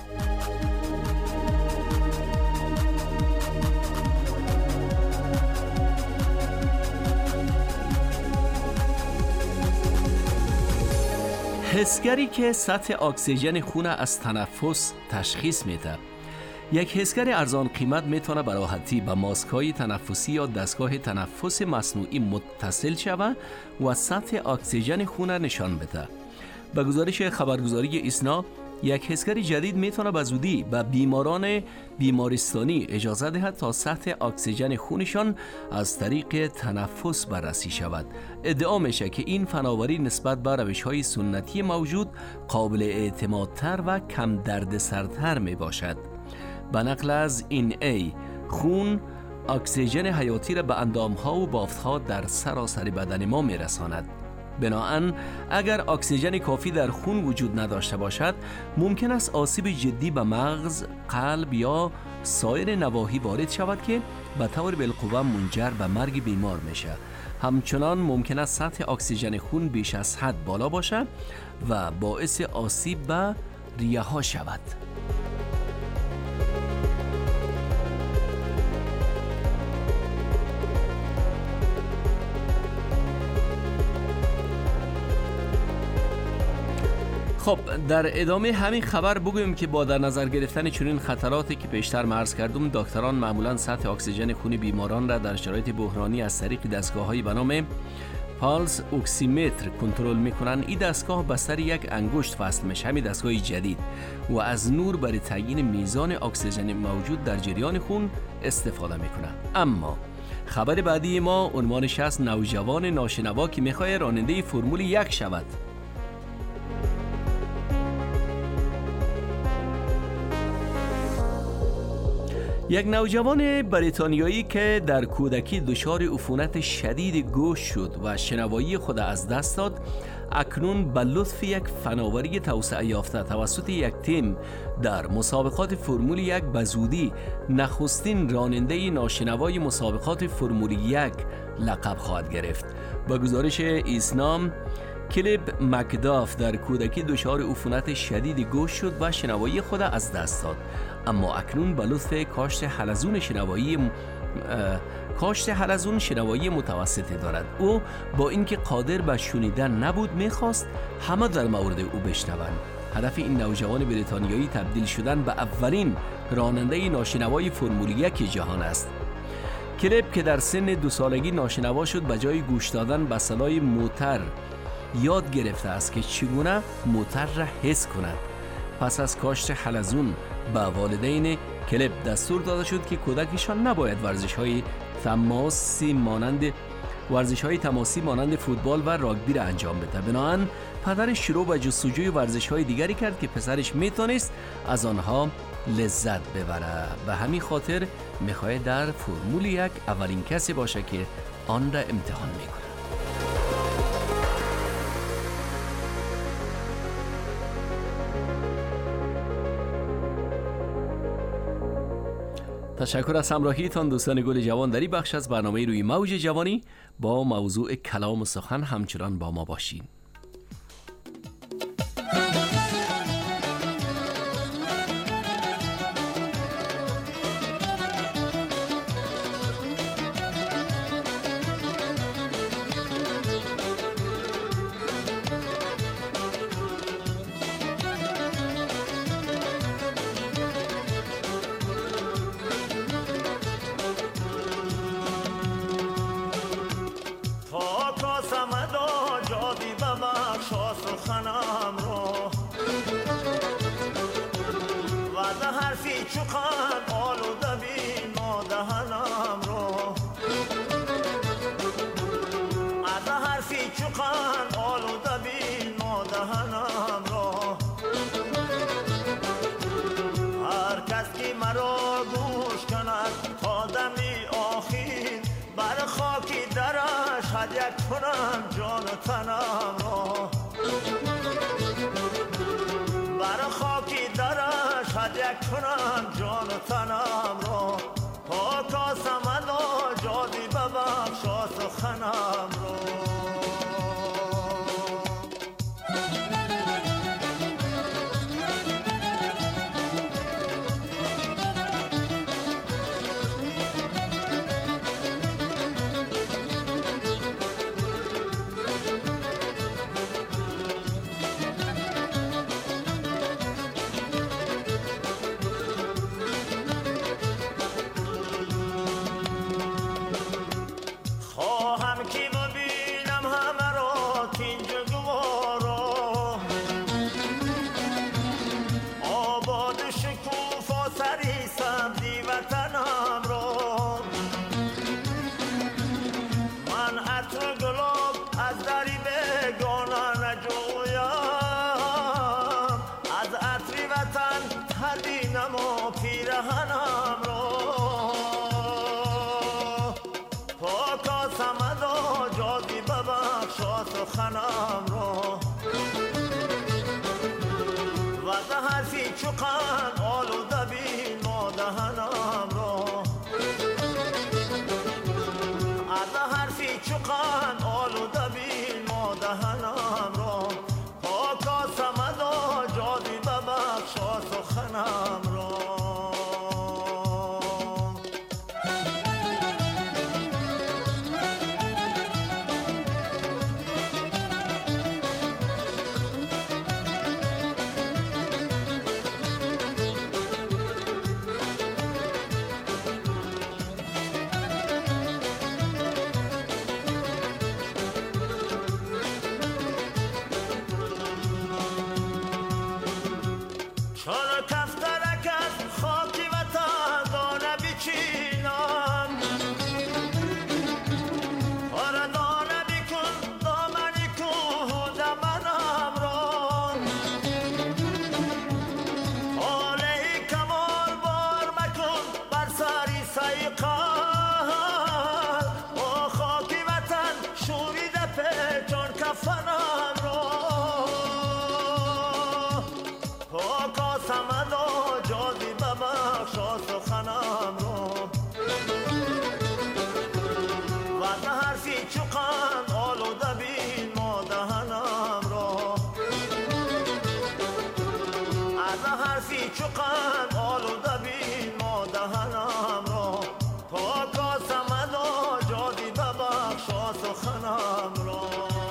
حسگری که سطح اکسیژن خون از تنفس تشخیص میده. یک حسگر ارزان قیمت میتونه به راحتی به ماسک‌های تنفسی یا دستگاه تنفس مصنوعی متصل شود و سطح اکسیژن خون نشان بده. به گزارش خبرگزاری ایسنا، یک حسگر جدید میتونه به زودی به بیماران بیمارستانی اجازه دهد تا سطح اکسیژن خونشان از طریق تنفس بررسی شود. ادعا میشه که این فناوری نسبت به روش‌های سنتی موجود قابل اعتمادتر و کم دردسرتر می باشد. به نقل از این خون اکسیژن حیاتی را به اندام‌ها و بافت‌ها در سراسر بدن ما میرساند. بنابراین اگر اکسیژن کافی در خون وجود نداشته باشد، ممکن است آسیب جدی به مغز، قلب یا سایر نواحی وارد شود که به طور بالقوه منجر به مرگ بیمار میشه. همچنان ممکن است سطح اکسیژن خون بیش از حد بالا باشد و باعث آسیب به ریه ها شود. خب در ادامه همین خبر بگویم که با در نظر گرفتن چنین خطراتی که پیشتر عرض کردم، دکتران معمولا سطح اکسیژن خون بیماران را در شرایط بحرانی از طریق دستگاه‌هایی به نام پالس اکسیمتر کنترل میکنن. این دستگاه بستر یک انگشت فصل میشه، همین دستگاه جدید، و از نور برای تعیین میزان اکسیژن موجود در جریان خون استفاده میکنه. اما خبر بعدی ما عنوانش است نوجوان ناشنوا که میخواد راننده فرمول 1 شود. یک نوجوان بریتانیایی که در کودکی دچار عفونت شدید گوش شد و شنوایی خود از دست داد، اکنون به لطف یک فناوری توسعه یافته توسط یک تیم در مسابقات فرمول 1 به زودی نخستین راننده ناشنوای مسابقات فرمول 1 لقب خواهد گرفت. با گزارش ایسنام، کلب مکداف در کودکی دچار عفونت شدید گوش شد و شنوایی خود از دست داد، اما اکنون به لطف کاشت حلزون شنوایی متوسطی دارد. او با اینکه قادر به شنیدن نبود میخواست همه در مورد او بشنوند. هدف این نوجوان بریتانیایی تبدیل شدن به اولین راننده ناشنوای فرمول 1 جهان است. کلب که در سن 2 سالگی ناشنوا شد، به جای گوش دادن به صدای موتور یاد گرفته است که چگونه موتور را حس کند. پس از کاشت حلزون به والدین کلب دستور داده شد که کودکشان نباید ورزش‌های تماسی مانند فوتبال و راگبی را انجام بده. بنابراین پدرش شروع به جستجوی ورزش‌های دیگری کرد که پسرش میتونست از آنها لذت ببره. به همین خاطر میخواهد در فرمول 1 اولین کسی باشه که آن را امتحان میکنه. تشکر از همراهیتان دوستان گل جوان. در این بخش از برنامه روی موج جوانی با موضوع کلام و سخن همچنان با ما باشین. کنم جان و تنم را بر خاکی درش هدیه کنم جان و تنم را پاکا سمدا جادی ببخشا سخنم را. سخنم را و ده حرفی چقن آلوده بین ما دهنم را از حرفی چقن آلوده بین ما دهنم را پاکا سمدا جادی ببخشا سخنم را. چو قند آلوده بین ما دهنم را تا کاسم ادا جادی ببخشا سخنم را.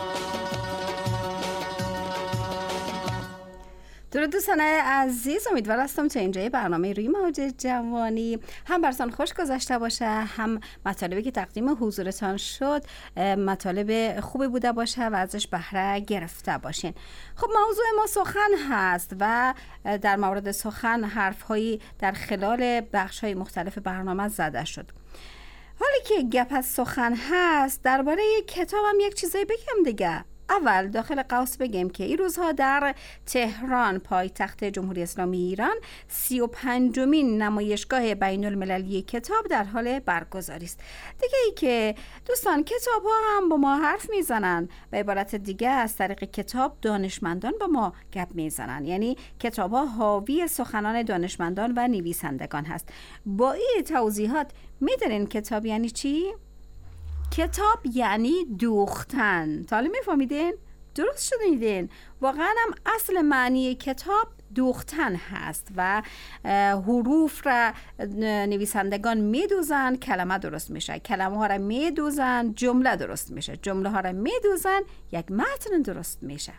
درود دوستان عزیز، امیدوار هستم تا اینجای برنامه روی موج جوانی هم براتون خوش گذشته باشه، هم مطالبی که تقدیم حضورتان شد مطالب خوبی بوده باشه و ازش بهره گرفته باشین. خب موضوع ما سخن هست و در مورد سخن حرفهایی در خلال بخش‌های مختلف برنامه زده شد. حالی که گپ از سخن هست، درباره کتابم یک چیزی بگم دیگه. اول داخل قوس بگم که این روزها در تهران پایتخت جمهوری اسلامی ایران 35مین نمایشگاه بین المللی کتاب در حال برگزاری است. دیگه ای که دوستان کتاب ها هم با ما حرف میزنن، به عبارت دیگه از طریق کتاب دانشمندان با ما گپ میزنن، یعنی کتاب ها حاوی سخنان دانشمندان و نویسندگان هست. با این توضیحات میدونین کتاب یعنی چی؟ کتاب یعنی دوختن. تا حالا میفهمیدین؟ درست شنیدین. واقعا هم اصل معنی کتاب دوختن هست و حروف را نویسندگان میدوزن، کلمه درست میشه، کلمه ها را میدوزن، جمله درست میشه، جمله ها را میدوزن، یک متن درست میشه.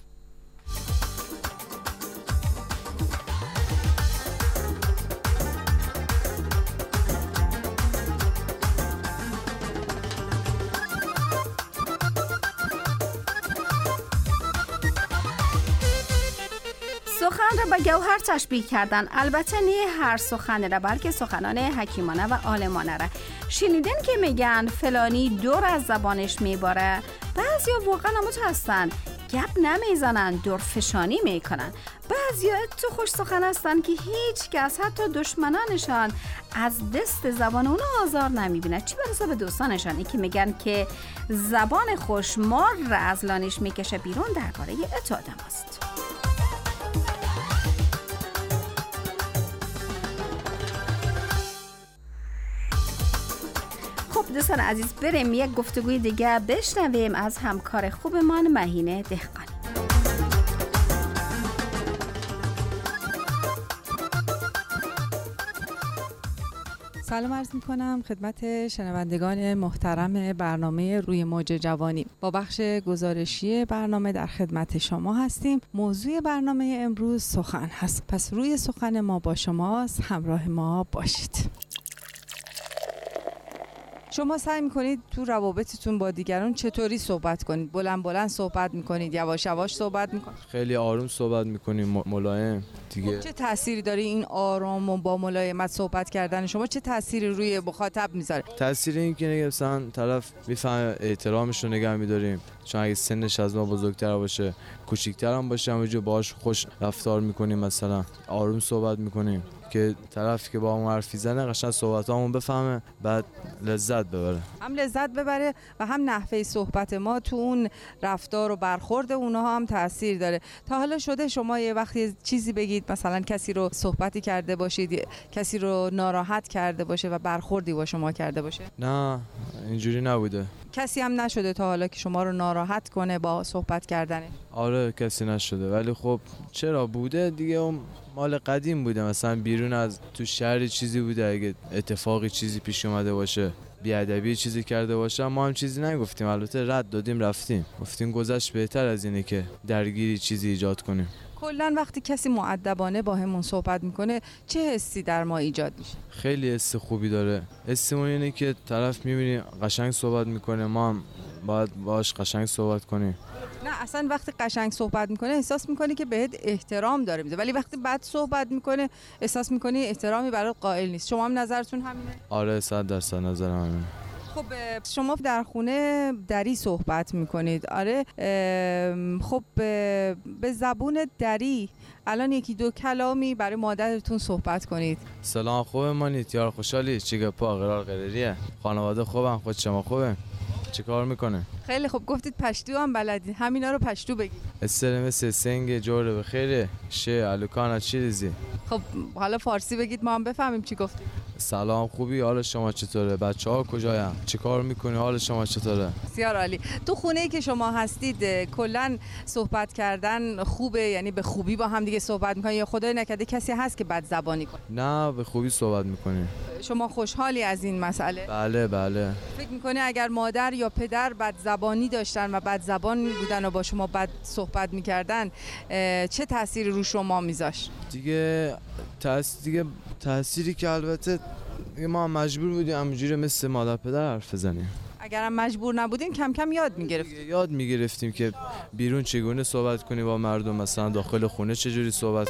سخن را به گوهر تشبیه کردن. البته نه هر سخن را، بلکه سخنان حکیمانه و عالمانه را. شنیدن که میگن فلانی دور از زبانش میباره. بعضیا واقعا مت هستن، گپ نمیزنن، دورفشانی میکنن. بعضیا تو خوش سخن هستن که هیچ کس حتی دشمنانشان از دست زبان اونا آزار نمیبینه، چی برسه به دوستانشان. این که میگن که زبان خوش مار را از لانش میکشه بیرون، درباره اطاعت ماست. دوستان عزیز، بریم یک گفتگوی دیگه بشنویم از همکار خوبمان مهینه دهقانی. سلام عرض میکنم خدمت شنوندگان محترم برنامه روی موج جوانی. با بخش گزارشی برنامه در خدمت شما هستیم. موضوع برنامه امروز سخن هست، پس روی سخن ما با شماست، همراه ما باشید. شما سعی میکنید تو روابطتون با دیگران چطوری صحبت کنید؟ بلند بلند صحبت میکنید؟ یواش یواش صحبت میکنید؟ خیلی آروم صحبت میکنیم، ملایم دیگه. چه تأثیری داره این آرام و با ملایمت صحبت کردن شما؟ چه تأثیری روی مخاطب میذاره؟ تأثیر این که مثلا طرف میفهمه احترامش رو نگه میداریم، چون اگه سنش از ما بزرگتر باشه، کوچیک‌تر هم باشه، همونجوری باهاش خوش رفتار میکنیم، مثلا آروم صحبت میکنیم که طرفی که با ما حرف میزنه قشنگ صحبتامون بفهمه، بعد لذت ببره. هم لذت ببره و هم نحوه صحبت ما تو اون رفتار و برخورد اونها هم تأثیر داره. تا حالا شده شما یه وقتی چیزی بگید، مثلا کسی رو صحبتی کرده باشید، کسی رو ناراحت کرده باشه و برخوردی با شما کرده باشه؟ نه، اینجوری نبوده. کسی هم نشده تا حالا که شما رو ناراحت کنه با صحبت کردنه؟ آره کسی نشده، ولی خب چرا بوده دیگه، اون مال قدیم بوده، مثلا بیرون از تو شهر چیزی بوده، اگه اتفاقی چیزی پیش اومده باشه، بیادبی چیزی کرده باشه، ما هم چیزی نگفتیم، البته رد دادیم رفتیم، گفتیم گذشت بهتر از اینه که درگیری چیزی ایجاد کنیم. کلا وقتی کسی مؤدبانه با همون صحبت میکنه چه حسی در ما ایجاد میشه؟ خیلی حس خوبی داره. حسمون اینه که طرف میبینی قشنگ صحبت میکنه، ما هم باید باش قشنگ صحبت کنیم. نه اصلا وقتی قشنگ صحبت میکنه احساس میکنی که بهت احترام داره میده، ولی وقتی بد صحبت میکنه احساس میکنی احترامی برات قائل نیست. شما هم نظرتون همینه؟ آره 100% نظرم همینه. خب شما در خونه دری صحبت میکنید، آره. خب به زبون دری الان یکی دو کلامی برای مادرتون صحبت کنید. سلام، خوبه مانید؟ یار خوشحالی؟ چی گپا؟ قرار قرریه؟ خانواده خوبن؟ خود شما خوبه؟ چه کار میکنه؟ خیلی خوب، گفتید پشتو هم بلدید، همینا رو پشتو بگید. استرم سنگ جوره بخیره شه الوکانا چی ریزی. خب حالا فارسی بگید ما هم بفهمیم چی گفتید. سلام خوبی، حال شما چطوره؟ بچه‌ها کجاین؟ چه کار میکنی؟ حال شما چطوره؟ بسیار عالی. تو خونه‌ای که شما هستید کلاً صحبت کردن خوبه، یعنی به خوبی با هم دیگه صحبت میکنین یا خدای نکرده کسی هست که بد زبانی کنه؟ نه به خوبی صحبت میکنیم. شما خوشحالی از این مسئله؟ بله بله. فکر میکنی اگر مادر یا پدر بد زبانی داشتن و بد زبان بودن و با شما بد صحبت میکردن چه تأثیری رو شما میذاشت؟ دیگه تأثیری که البته ما مجبور بودیم همونجوری مثل مادر پدر حرف بزنیم. اگرم مجبور نبودین کم کم یاد میگرفتیم که بیرون چگونه صحبت کنی با مردم، مثلا داخل خونه چجوری صحبت.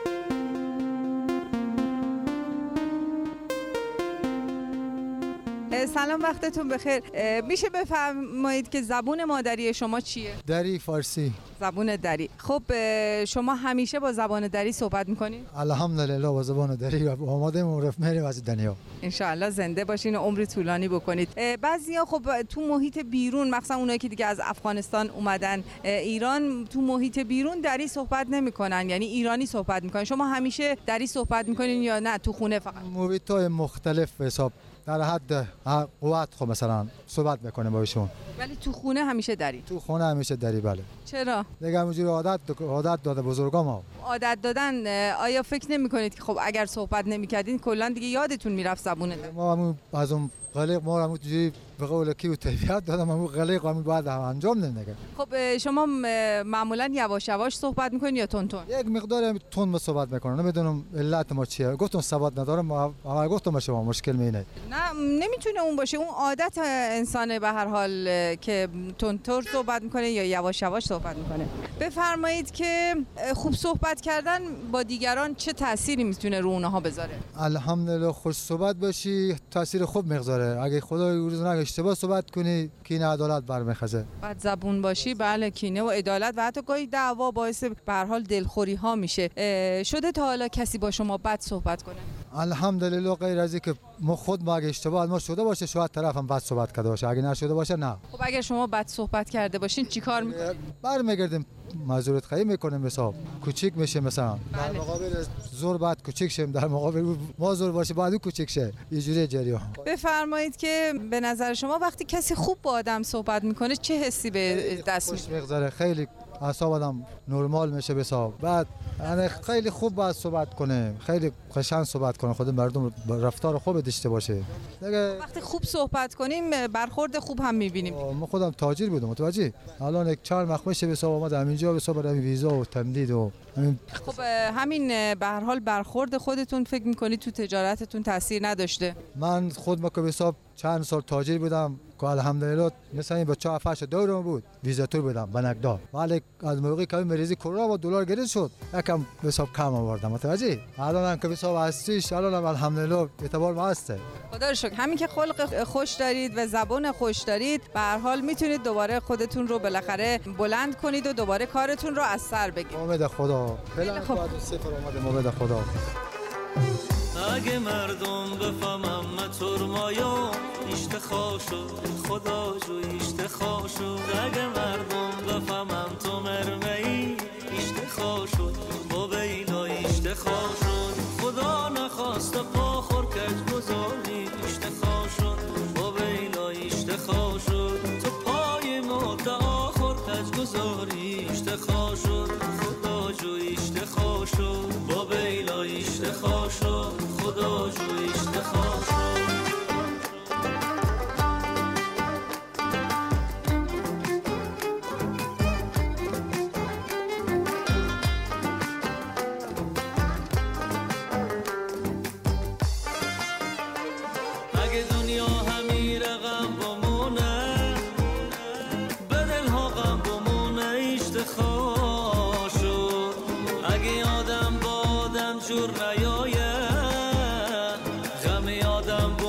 سلام، وقتتون بخیر. میشه بفرمایید که زبون مادری شما چیه؟ دری، فارسی. زبون دری. خب شما همیشه با زبان دری صحبت میکنید؟ الحمدلله با زبان دری آماده معرف میریم از دنیا. انشالله زنده باشین و عمر طولانی بکنید. بعضیا خب تو محیط بیرون، مثلا اونایی که دیگه از افغانستان اومدن ایران، تو محیط بیرون دری صحبت نمیکنن، یعنی ایرانی صحبت میکنن. شما همیشه دری صحبت میکنین یا نه تو خونه فقط؟ محیط‌های مختلف حساب در حد قوت خب مثلا صحبت میکنه با ایشون، ولی تو خونه همیشه دری؟ تو خونه همیشه دری. بله. چرا؟ دیگه همونجوری عادت داده بزرگا ما. عادت دادن. آیا فکر نمی‌کنید که خب اگر صحبت نمی‌کردین کلا دیگه یادتون میرفت زبونه؟ ما همون از اون غلیق ما همونجوری به قول کی و طبیعت دادم همون غلیق همون بعد انجام نمیدن. خب شما معمولا یواش یواش صحبت میکنین یا تون تون؟ یک مقدار تون صحبت میکنم. نمیدونم علت ما چیه. گفتم ثبات ندارم، اما گفتم شما مشکل مینه. نه نمیتونه اون باشه، اون عادت انسانه به هر حال که تونتور صحبت میکنه یا یواش یواش صحبت میکنه. بفرمایید که خوب صحبت کردن با دیگران چه تأثیری میتونه رو اونها بذاره؟ الحمدلله خوش صحبت باشی تاثیر خوب میگذاره. اگه خدای روز نگه اشتباه صحبت کنی کینه عدالت برمیخزه. بد زبون باشی بله، کینه و عدالت و حتی گاهی دعوا باعث به هر حال دلخوری ها میشه. شده تا حالا کسی با شما بد صحبت کنه؟ الحمدلله غیر از اینکه ما خود ما اگه اشتباه ما شده باشه شاید طرفم بد صحبت کرده باشه، اگه نشده باشه نه. خب اگر شما بد صحبت کرده باشین چیکار میکنید؟ برمیگردیم معذرت خواهی میکنیم، حساب کوچیک میشه، مثلا در مقابل زور بعد کوچیک شیم، در مقابل ما زور باشه بعد کوچیک شه، یه جوری جریان. بفرمایید که به نظر شما وقتی کسی خوب با آدم صحبت میکنه چه حسی به دست میاره؟ خیلی اعصاب آدم نرمال میشه حساب. بعد یعنی خیلی خوب باید صحبت کنه، خیلی قشنگ صحبت کنه، خود مردم رفتار خوب داشته باشه. وقتی خوب صحبت کنیم برخورد خوب هم میبینیم. ما خودم تاجر بودم متوجه، الان یک 4 ماه میشه به حساب اومد همینجا به حساب برای ویزا و تمدید و خب همین به هر حال برخورد خودتون فکر میکنید تو تجارتتون تاثیر نداشته؟ من خود ما که به حساب چند سال تاجر بودم که الحمدلله مثلا این بچه‌ها فاش دورم بود، ویزاتور بودم بنکدار، ولی از موقعی که مریضی کرونا و دلار گرفت شد یکم به حساب کم آوردم متوجه. الان که به حساب هستیش الان الحمدلله اعتبار ما هسته. خدا رو شکر. همین که خلق خوش دارید و زبان خوش دارید به هر حال میتونید دوباره خودتون رو بالاخره بلند کنید و دوباره کارتون رو از سر بگیرید. امید خدا. فعلا بعد صفر اومد امید خدا. اگه مردم بفهمم ترمایا ایشت خواشو خدا جو ایشت خواشو. اگه مردم بفهمم تو مرمئی ایشت خواشو با بینا ایشت خواشو. خدا نخواست پا خور کج گذاری ایشت خواشو با بینا ایشت خواشو. تو پای موت آخر کج گذاری ایشت خواشو خدا جو ایشت خواشو با بینا ایشت خواشو خدا جو ایشت خواشو. اگه دنیا همین رقم بمونه به دلها غم بمونه ایشت خواشو. اگه آدم با آدم جور نیایه غم آدم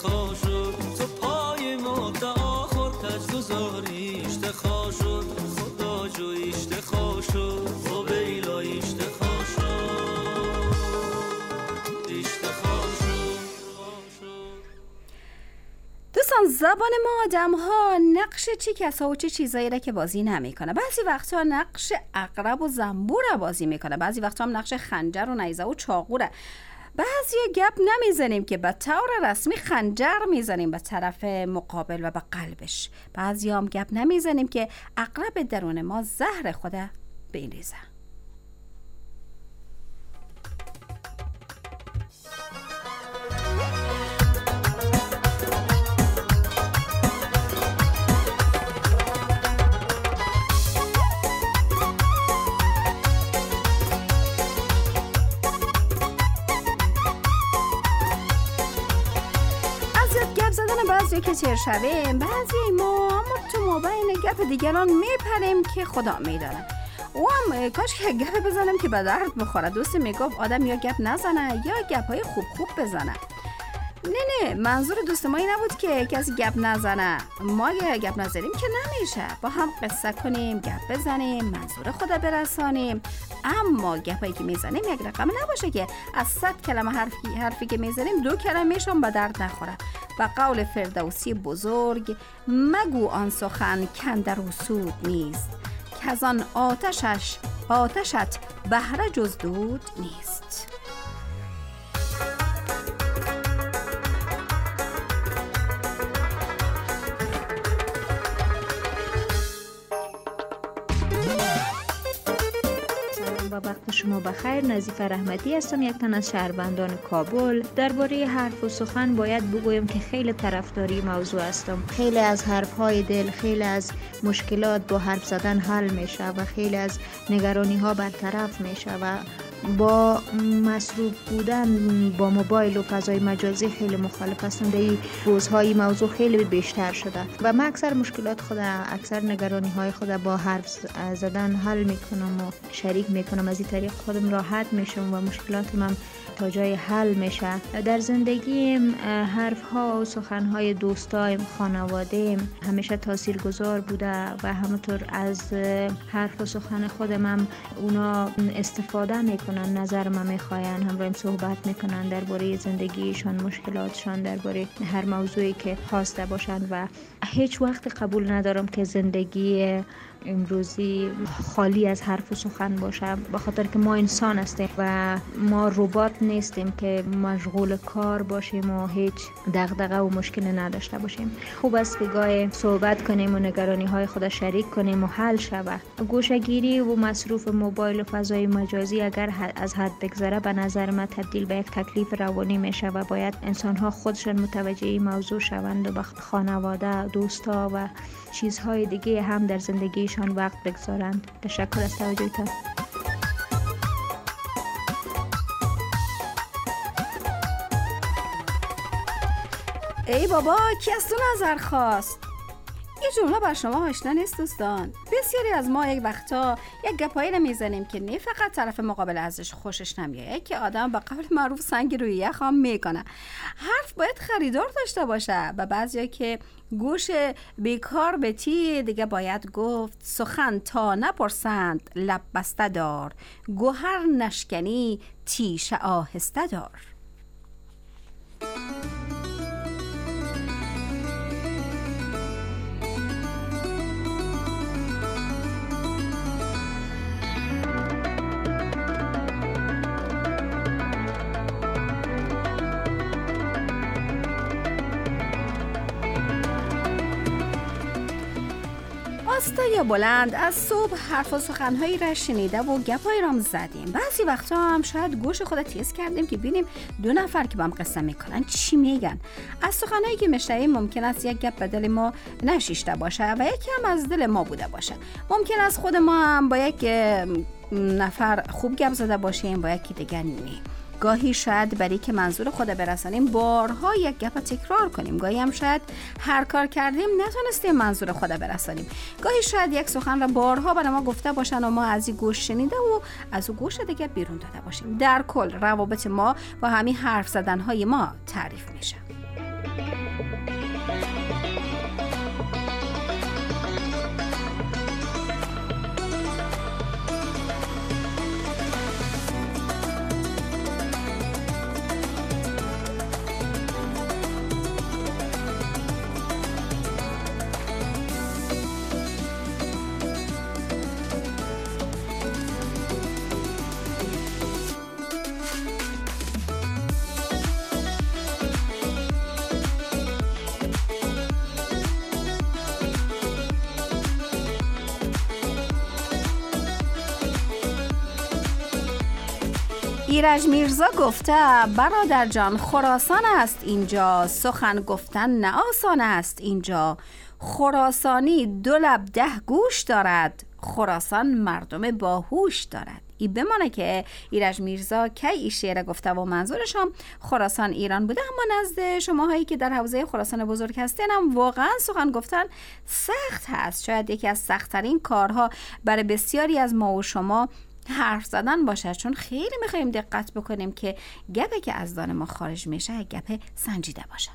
اشتخا شد تو پای مدعا خور کج گذاری اشتخا شد خدا جو اشتخا شد و بیلا اشتخا شد اشتخا شد. دوستان زبان ما آدم ها نقش چه کسا و چه چیزایی را که بازی نمی کنه. بعضی وقتا نقش عقرب و زنبور را بازی میکنه، بعضی وقتا هم نقش خنجر و نیزه و چاقو را. بعضی گپ نمیزنیم که به طور رسمی خنجر میزنیم به طرف مقابل و به قلبش. بعضی هم گپ نمیزنیم که عقرب درون ما زهر خود بریزه. بعضی که چیر شویم، بعضی ما اما تو موبایل گپ دیگران میپریم که خدا میدانه. و هم کاش که گپ بزنم که به درد بخوره. دوست میگفت آدم یا گپ نزنه یا گپ های خوب بزنه. نه منظور دوست ما این نبود که کسی گپ نزنه. ما اگه گپ نزنیم که نمیشه. با هم قصه کنیم، گپ بزنیم، منظور خدا برسانیم. اما گپایی که میزنیم یک رقم نباشه که از 100 کلمه حرفی که میزنیم 2 کلمه‌شون به درد نخوره. و قول فردوسی بزرگ مگو آن سخن کاندر او سود نیست، که از آن آتشت بهره جز دود نیست. با وقت شما بخیر. نظیفه رحمتی هستم، یک تن از شهروندان کابل. درباره حرف و سخن باید بگویم که خیلی طرفداری موضوع هستم. خیلی از حرفهای دل، خیلی از مشکلات با حرف زدن حل میشه و خیلی از نگرانی ها برطرف میشه و با مصروف بودن با موبایل و فضای مجازی خیلی مخالف هستم. در این روزهای موضوع خیلی بیشتر شده و من اکثر مشکلات خود، اکثر نگرانی های خود با حرف زدن حل میکنم و شریک میکنم. از این طریق خودم راحت میشم و مشکلات من تا جای حل میشه. در زندگیم حرف ها و سخن های دوستایم، خانواده‌ام همیشه تاثیرگذار بوده و همونطور از حرف و سخن خودم هم اونا استفاده میکنن، نظر ما میخواین، همراهم صحبت میکنن درباره زندگیشان، مشکلاتشان، درباره هر موضوعی که خواسته باشن و هیچ وقت قبول ندارم که زندگی امروزی خالی از حرف و سخن باشه، به خاطر که ما انسان هستیم و ما ربات نیستیم که مشغول کار باشیم و هیچ دغدغه و مشکلی نداشته باشیم. خوب است که گاهی صحبت کنیم و نگرانی های خود شریک کنیم و حل شود. گوشه‌گیری و مصروف موبایل و فضای مجازی اگر از حد بگذره به نظر من تبدیل به یک تکلیف روانی میشه و باید انسان ها خودشون متوجه این موضوع شوند و به خانواده، دوستا و چیزهای دیگه هم در زندگیشان وقت بگذارند. تشکر از توجهتان. ای بابا کی از تو نظر خواست؟ این جمله بر شما آشنا نیست دوستان. بسیاری از ما یک وقتا یک گپایی رو میزنیم که نه فقط طرف مقابل ازش خوشش نمیاد، که آدم به قول معروف سنگ روی یخ هم میکنه. حرف باید خریدار داشته باشه. و بعضیا که گوش بیکار به تی دیگه باید گفت سخن تا نپرسند لب بسته دار، گوهر نشکنی تیش آهسته دار. آستا یا بلند از صبح حرف و سخنهایی را شنیده و گپایی را زدیم. بعضی وقتا هم شاید گوش خود تیز کردیم که ببینیم 2 نفر که با هم قصه میکنن چی میگن. از سخنهایی که میشنویم ممکن است یک گپ به دل ما نشیشته باشه و یکی هم از دل ما بوده باشه. ممکن است خود ما هم با یک نفر خوب گپ زده باشیم، با یکی دیگر نه. گاهی شاید برای که منظور خود برسانیم بارها یک گپ تکرار کنیم. گاهی هم شاید هر کار کردیم نتونستیم منظور خود برسانیم. گاهی شاید یک سخن را بارها برای ما گفته باشن و ما از این گوش شنیده و از اون گوش دیگه بیرون داده باشیم. در کل روابط ما با همین حرف زدن های ما تعریف میشه. ایرج میرزا گفته برادر جان خراسان است اینجا، سخن گفتن نه آسان است اینجا. خراسانی 2 لب 10 گوش دارد، خراسان مردم باهوش دارد. این بمانه که ایرج میرزا کی این شعر گفته و منظورش هم خراسان ایران بوده، اما نزد شماهایی که در حوزه خراسان بزرگ هستین هم واقعا سخن گفتن سخت هست. شاید یکی از سخت‌ترین کارها برای بسیاری از ما و شما حرف زدن باشه، چون خیلی میخوایم دقت بکنیم که گپی که از دهن ما خارج میشه گپ سنجیده باشه.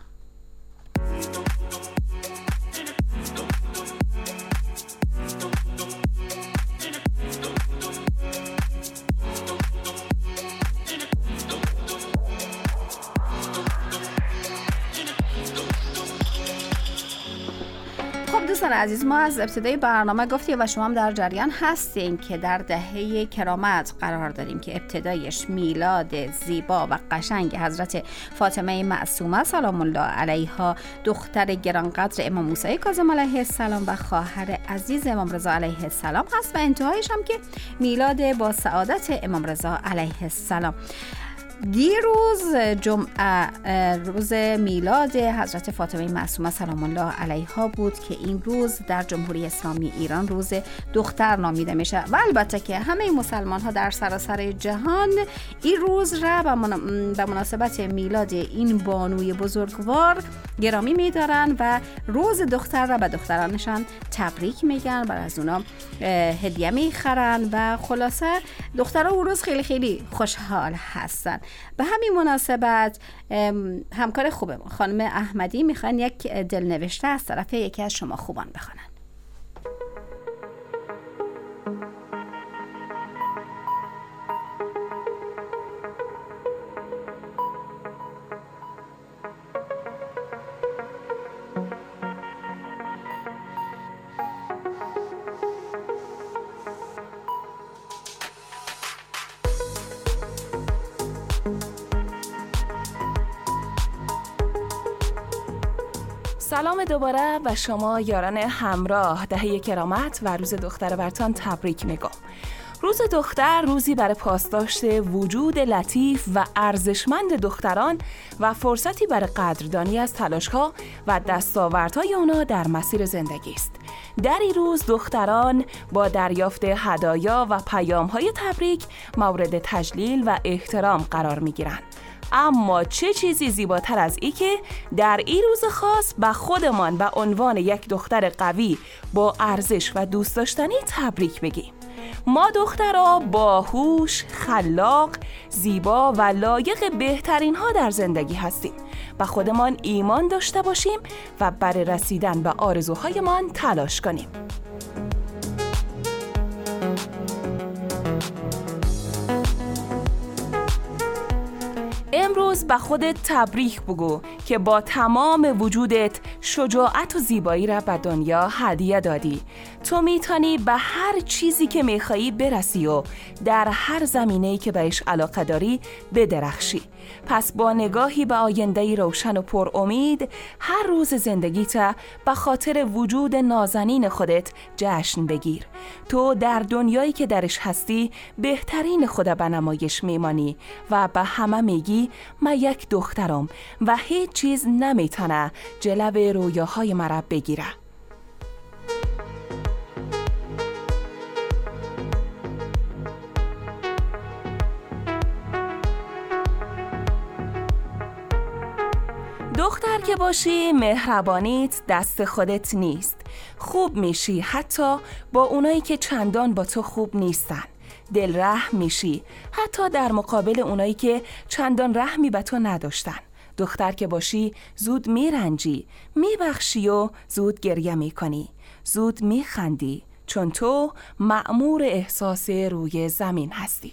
دوستان عزیز، ما از ابتدای برنامه گفتیم و شما هم در جریان هستین که در دهه کرامت قرار داریم که ابتدایش میلاد زیبا و قشنگ حضرت فاطمه معصومه سلام الله علیها، دختر گرانقدر امام موسی کاظم علیه السلام و خواهر عزیز امام رضا علیه السلام هست و انتهایش هم که میلاد با سعادت امام رضا علیه السلام. دیروز جمعه روز میلاد حضرت فاطمه معصومه سلام الله علیها بود که این روز در جمهوری اسلامی ایران روز دختر نامیده میشه و البته که همه مسلمان ها در سراسر جهان این روز را به مناسبت میلاد این بانوی بزرگوار گرامی میدارن و روز دختر را به دخترانشان تبریک میگن و از اونا هدیه میخرن و خلاصه دخترها اون روز خیلی خیلی خوشحال هستن. به همین مناسبت همکار خوبه خانم احمدی میخوان یک دلنوشته از طرف یکی از شما خوبان بخونن. سلام دوباره و شما یاران همراه. دهه کرامت و روز دختر برتان تبریک میگم. روز دختر روزی برای پاسداشت وجود لطیف و ارزشمند دختران و فرصتی برای قدردانی از تلاش‌ها و دستاوردهای اونا در مسیر زندگی است. در این روز دختران با دریافت هدایا و پیام‌های تبریک مورد تجلیل و احترام قرار می‌گیرند. اما چه چیزی زیباتر از این که در این روز خاص به خودمان به عنوان یک دختر قوی با ارزش و دوست داشتنی تبریک بگیم. ما دخترها باهوش، خلاق، زیبا و لایق بهترین ها در زندگی هستیم. به خودمان ایمان داشته باشیم و برای رسیدن به آرزوهایمان تلاش کنیم. امروز به خودت تبریک بگو که با تمام وجودت شجاعت و زیبایی را به دنیا هدیه دادی. تو میتونی به هر چیزی که میخوایی برسی و در هر زمینه‌ای که بهش علاقه داری بدرخشی. پس با نگاهی به آینده‌ای روشن و پر امید هر روز زندگیت به خاطر وجود نازنین خودت جشن بگیر. تو در دنیایی که درش هستی بهترین خودت به نمایش میمانی و به همه میگی من یک دخترم و هیچ چیز نمیتونه جلوه رویاهای مرا بگیره. دختر که باشی مهربانیت دست خودت نیست. خوب میشی حتی با اونایی که چندان با تو خوب نیستن. دل رحم میشی حتی در مقابل اونایی که چندان رحمی به تو نداشتن. دختر که باشی زود میرنجی، میبخشی و زود گریه میکنی، زود میخندی، چون تو مأمور احساس روی زمین هستی.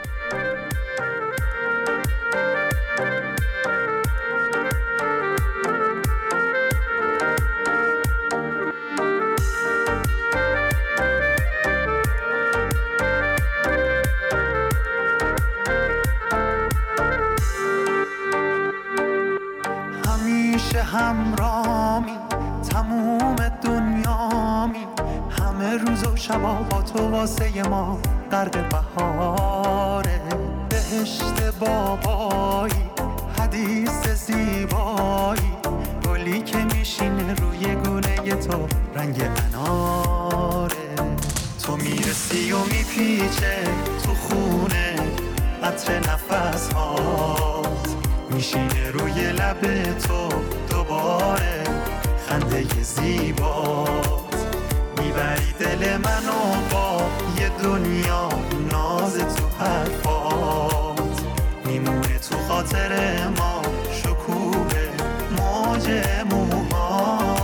همرامی تموم دنیامی، همه روز و شبا با تو واسه ما درد بهاره. بهشت بابایی حدیث زیبایی، گلی که میشینه روی گونه تو رنگ اناره. تو میرسی و میپیچه تو خونه عطر نفس هات، میشینه روی لب تو دوباره خنده زیبات. میبری دل منو با یه دنیا ناز تو حرفات، میمونه تو خاطر ما شکوه موج موهات.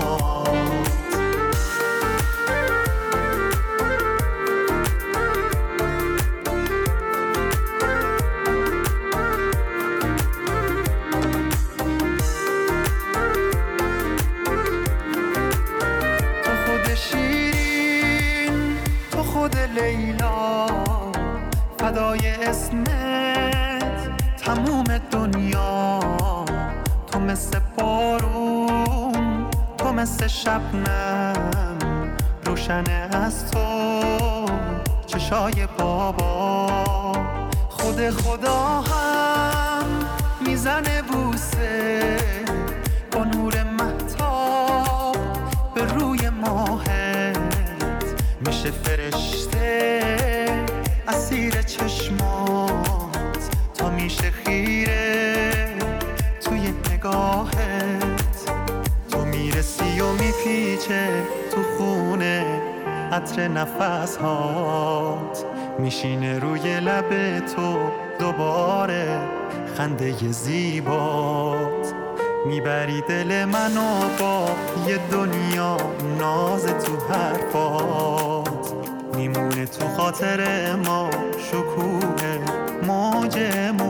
لیلا فدای اسمت تموم دنیا، تو مثل بارون، تو مثل شبنم، روشن از تو چشای بابا. خود خدا هم میزنه بوسه با نور مهتاب به روی ماهت، میشه فرشته اسیر چشمات تا میشه خیره توی نگاهت. تو میرسی و میپیچه تو خونه عطر نفس هات، میشینه روی لب تو دوباره خنده زیبات. میبری دل منو با یه دنیا ناز تو حرفات، میمونه تو خاطر ما شکوه موج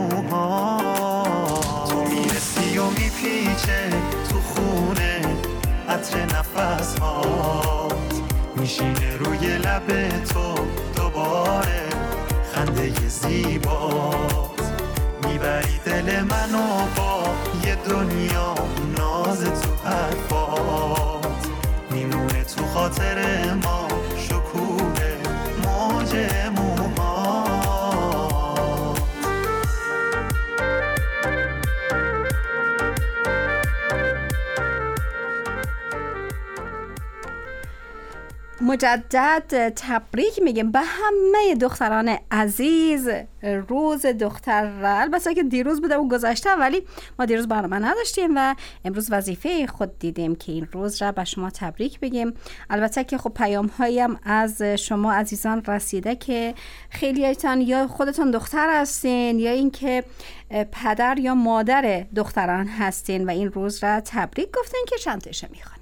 موهات. تو میرسی و میپیچه تو خونه عطر نفس هات، میشینه روی لب تو دوباره خنده زیبات. میبری دل منو با یه دنیا ناز تو حرفات، میمونه تو خاطر ما شکوه موج موهات. مجدد تبریک میگیم به همه دختران عزیز روز دختر را. البته که دیروز بوده و گذشته، ولی ما دیروز برنامه نداشتیم و امروز وظیفه خود دیدیم که این روز را به شما تبریک بگیم. البته که خب پیام هایم از شما عزیزان رسیده که خیلیتان یا خودتون دختر هستین یا اینکه پدر یا مادر دختران هستین و این روز را تبریک گفتین که چند تشه میخوانیم.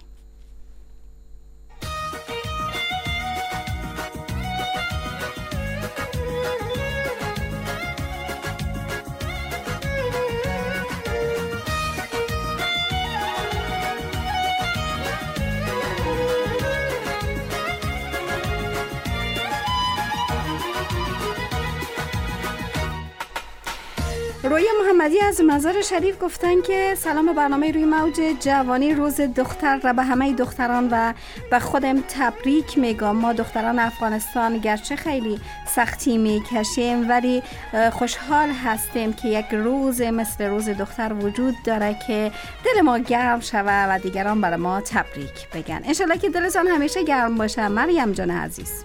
روی محمدی از مزار شریف گفتن که سلام برنامه روی موج جوانی، روز دختر را به همه دختران و به خودم تبریک میگم. ما دختران افغانستان گرچه خیلی سختی میکشیم ولی خوشحال هستیم که یک روز مثل روز دختر وجود داره که دل ما گرم شوه و دیگران برای ما تبریک بگن. انشالله که دلتان همیشه گرم باشه مریم جان عزیز.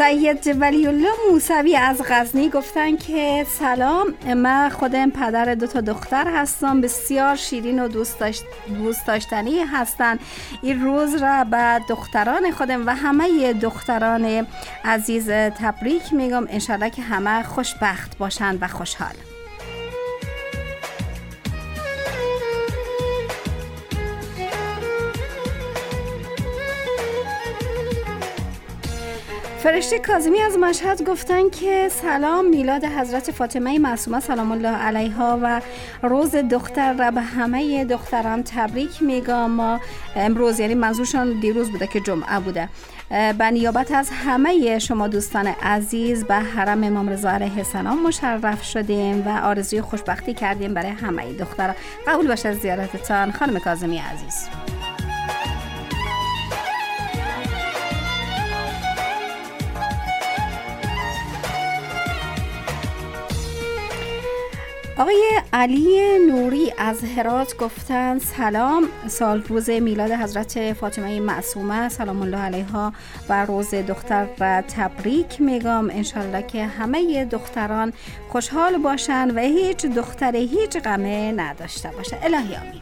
سید ولی الله موسوی از غزنی گفتن که سلام، من خودم پدر 2 دختر هستم، بسیار شیرین و دوست داشتنی هستن. این روز را به دختران خودم و همه دختران عزیز تبریک میگم. انشالله که همه خوشبخت باشند و خوشحال. فرشته کاظمی از مشهد گفتن که سلام، میلاد حضرت فاطمه معصومه سلام الله علیها و روز دختر را به همه دختران تبریک میگم. ما امروز، یعنی منظورشان دیروز بوده که جمعه بوده، به نیابت از همه شما دوستان عزیز به حرم امام رضا علیه السلام مشرف شدیم و آرزوی خوشبختی کردیم برای همه دختران. قبول باشه از زیارتتان خانم کاظمی عزیز. آقای علی نوری از هرات گفتن سلام، سال روز میلاد حضرت فاطمه معصومه سلام الله علیها و روز دختر را تبریک میگم. انشالله که همه دختران خوشحال باشن و هیچ دختر هیچ غمه نداشته باشه. الهی آمین.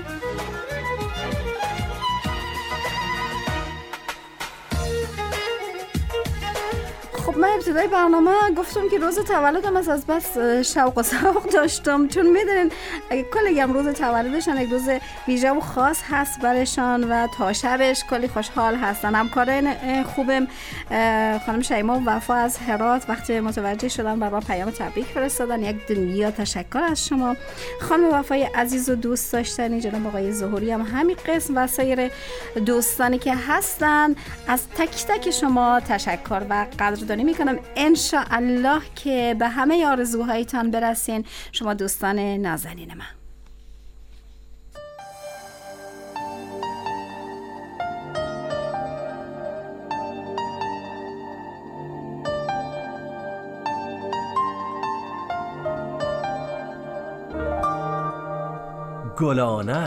خب من ابتدای برنامه گفتم که روز تولدم از بس شوق و ذوق داشتم، چون میدونین کلی هم روز تولدشان یک روز ویژه و خاص هست برشان و تا شبش کلی خوشحال هستن. همکاران خوبم خانم شیما و وفا از هرات وقتی متوجه شدن برام پیام تبریک فرستادن. یک دنیا تشکر از شما خانم وفای عزیز و دوست داشتنی. جناب آقای ظهوری هم همین قسم و سایر دوستانی که هستن، از تک تک شما تشکر و قدردانی میکنم. انشاءالله که به همه آرزوهایتان برسین شما دوستان نازنین من. گلانه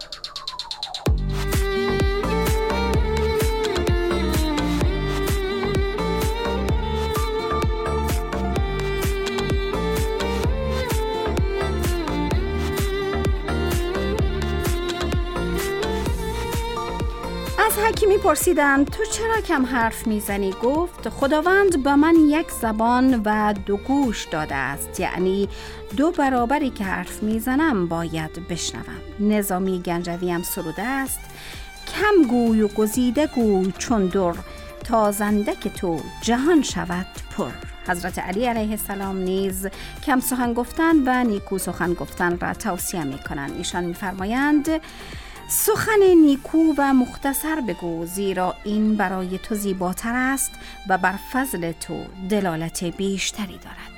از حکیمی پرسیدم تو چرا کم حرف میزنی؟ گفت خداوند به من یک زبان و 2 گوش داده است، یعنی 2 برابری که حرف میزنم باید بشنوم. نظامی گنجوی هم سروده است کم گوی و گزیده گوی چون در، تا زندک تو جهان شود پر. حضرت علی علیه السلام نیز کم سخن گفتن و نیکو سخن گفتن را توصیه میکنند. ایشان میفرمایند سخن نیکو و مختصر بگو، زیرا این برای تو زیباتر است و بر فضل تو دلالت بیشتری دارد.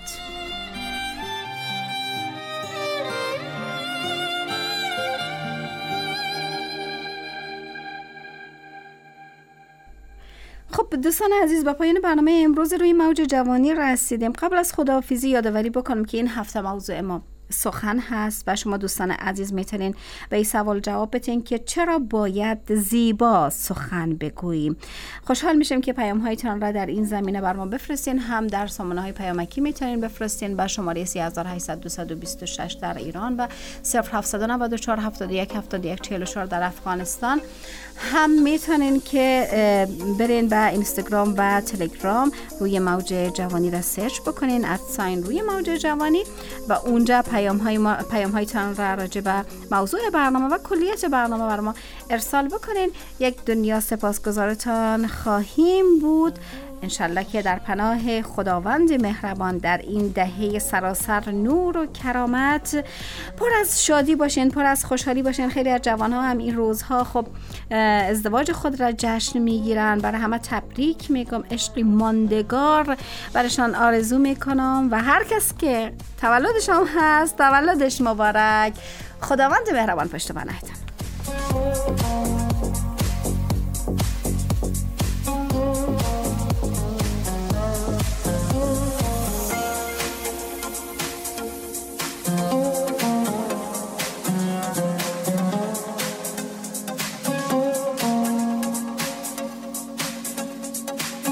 خب دوستان عزیز، به پایان برنامه امروز روی موج جوانی رسیدیم. قبل از خداحافظی یادآوری بکنم که این هفته موضوع ما سخن هست و شما دوستان عزیز میتونین به این سوال جواب بدین که چرا باید زیبا سخن بگوییم. خوشحال میشم که پیام هایتان را در این زمینه بر ما بفرستین. هم در سامانه های پیامکی میتونین بفرستین به شماره 3800 در ایران و 0794 71 71 44 در افغانستان. هم میتونین که برین به اینستاگرام و تلگرام روی موج جوانی را سرچ بکنین @ روی موج جوانی و اونجا پیام هایتان را راجع به موضوع برنامه و کلیت برنامه بر ما ارسال بکنین. یک دنیا سپاسگزارتان خواهیم بود. انشالله که در پناه خداوند مهربان در این دهه سراسر نور و کرامت پر از شادی باشین، پر از خوشحالی باشین. خیلی از جوانها هم این روزها خب ازدواج خود را جشن میگیرن. برای همه تبریک میگم، عشقی ماندگار برشان آرزو میکنم و هر کس که تولدشان هست تولدش مبارک. خداوند مهربان پشت پناهتان.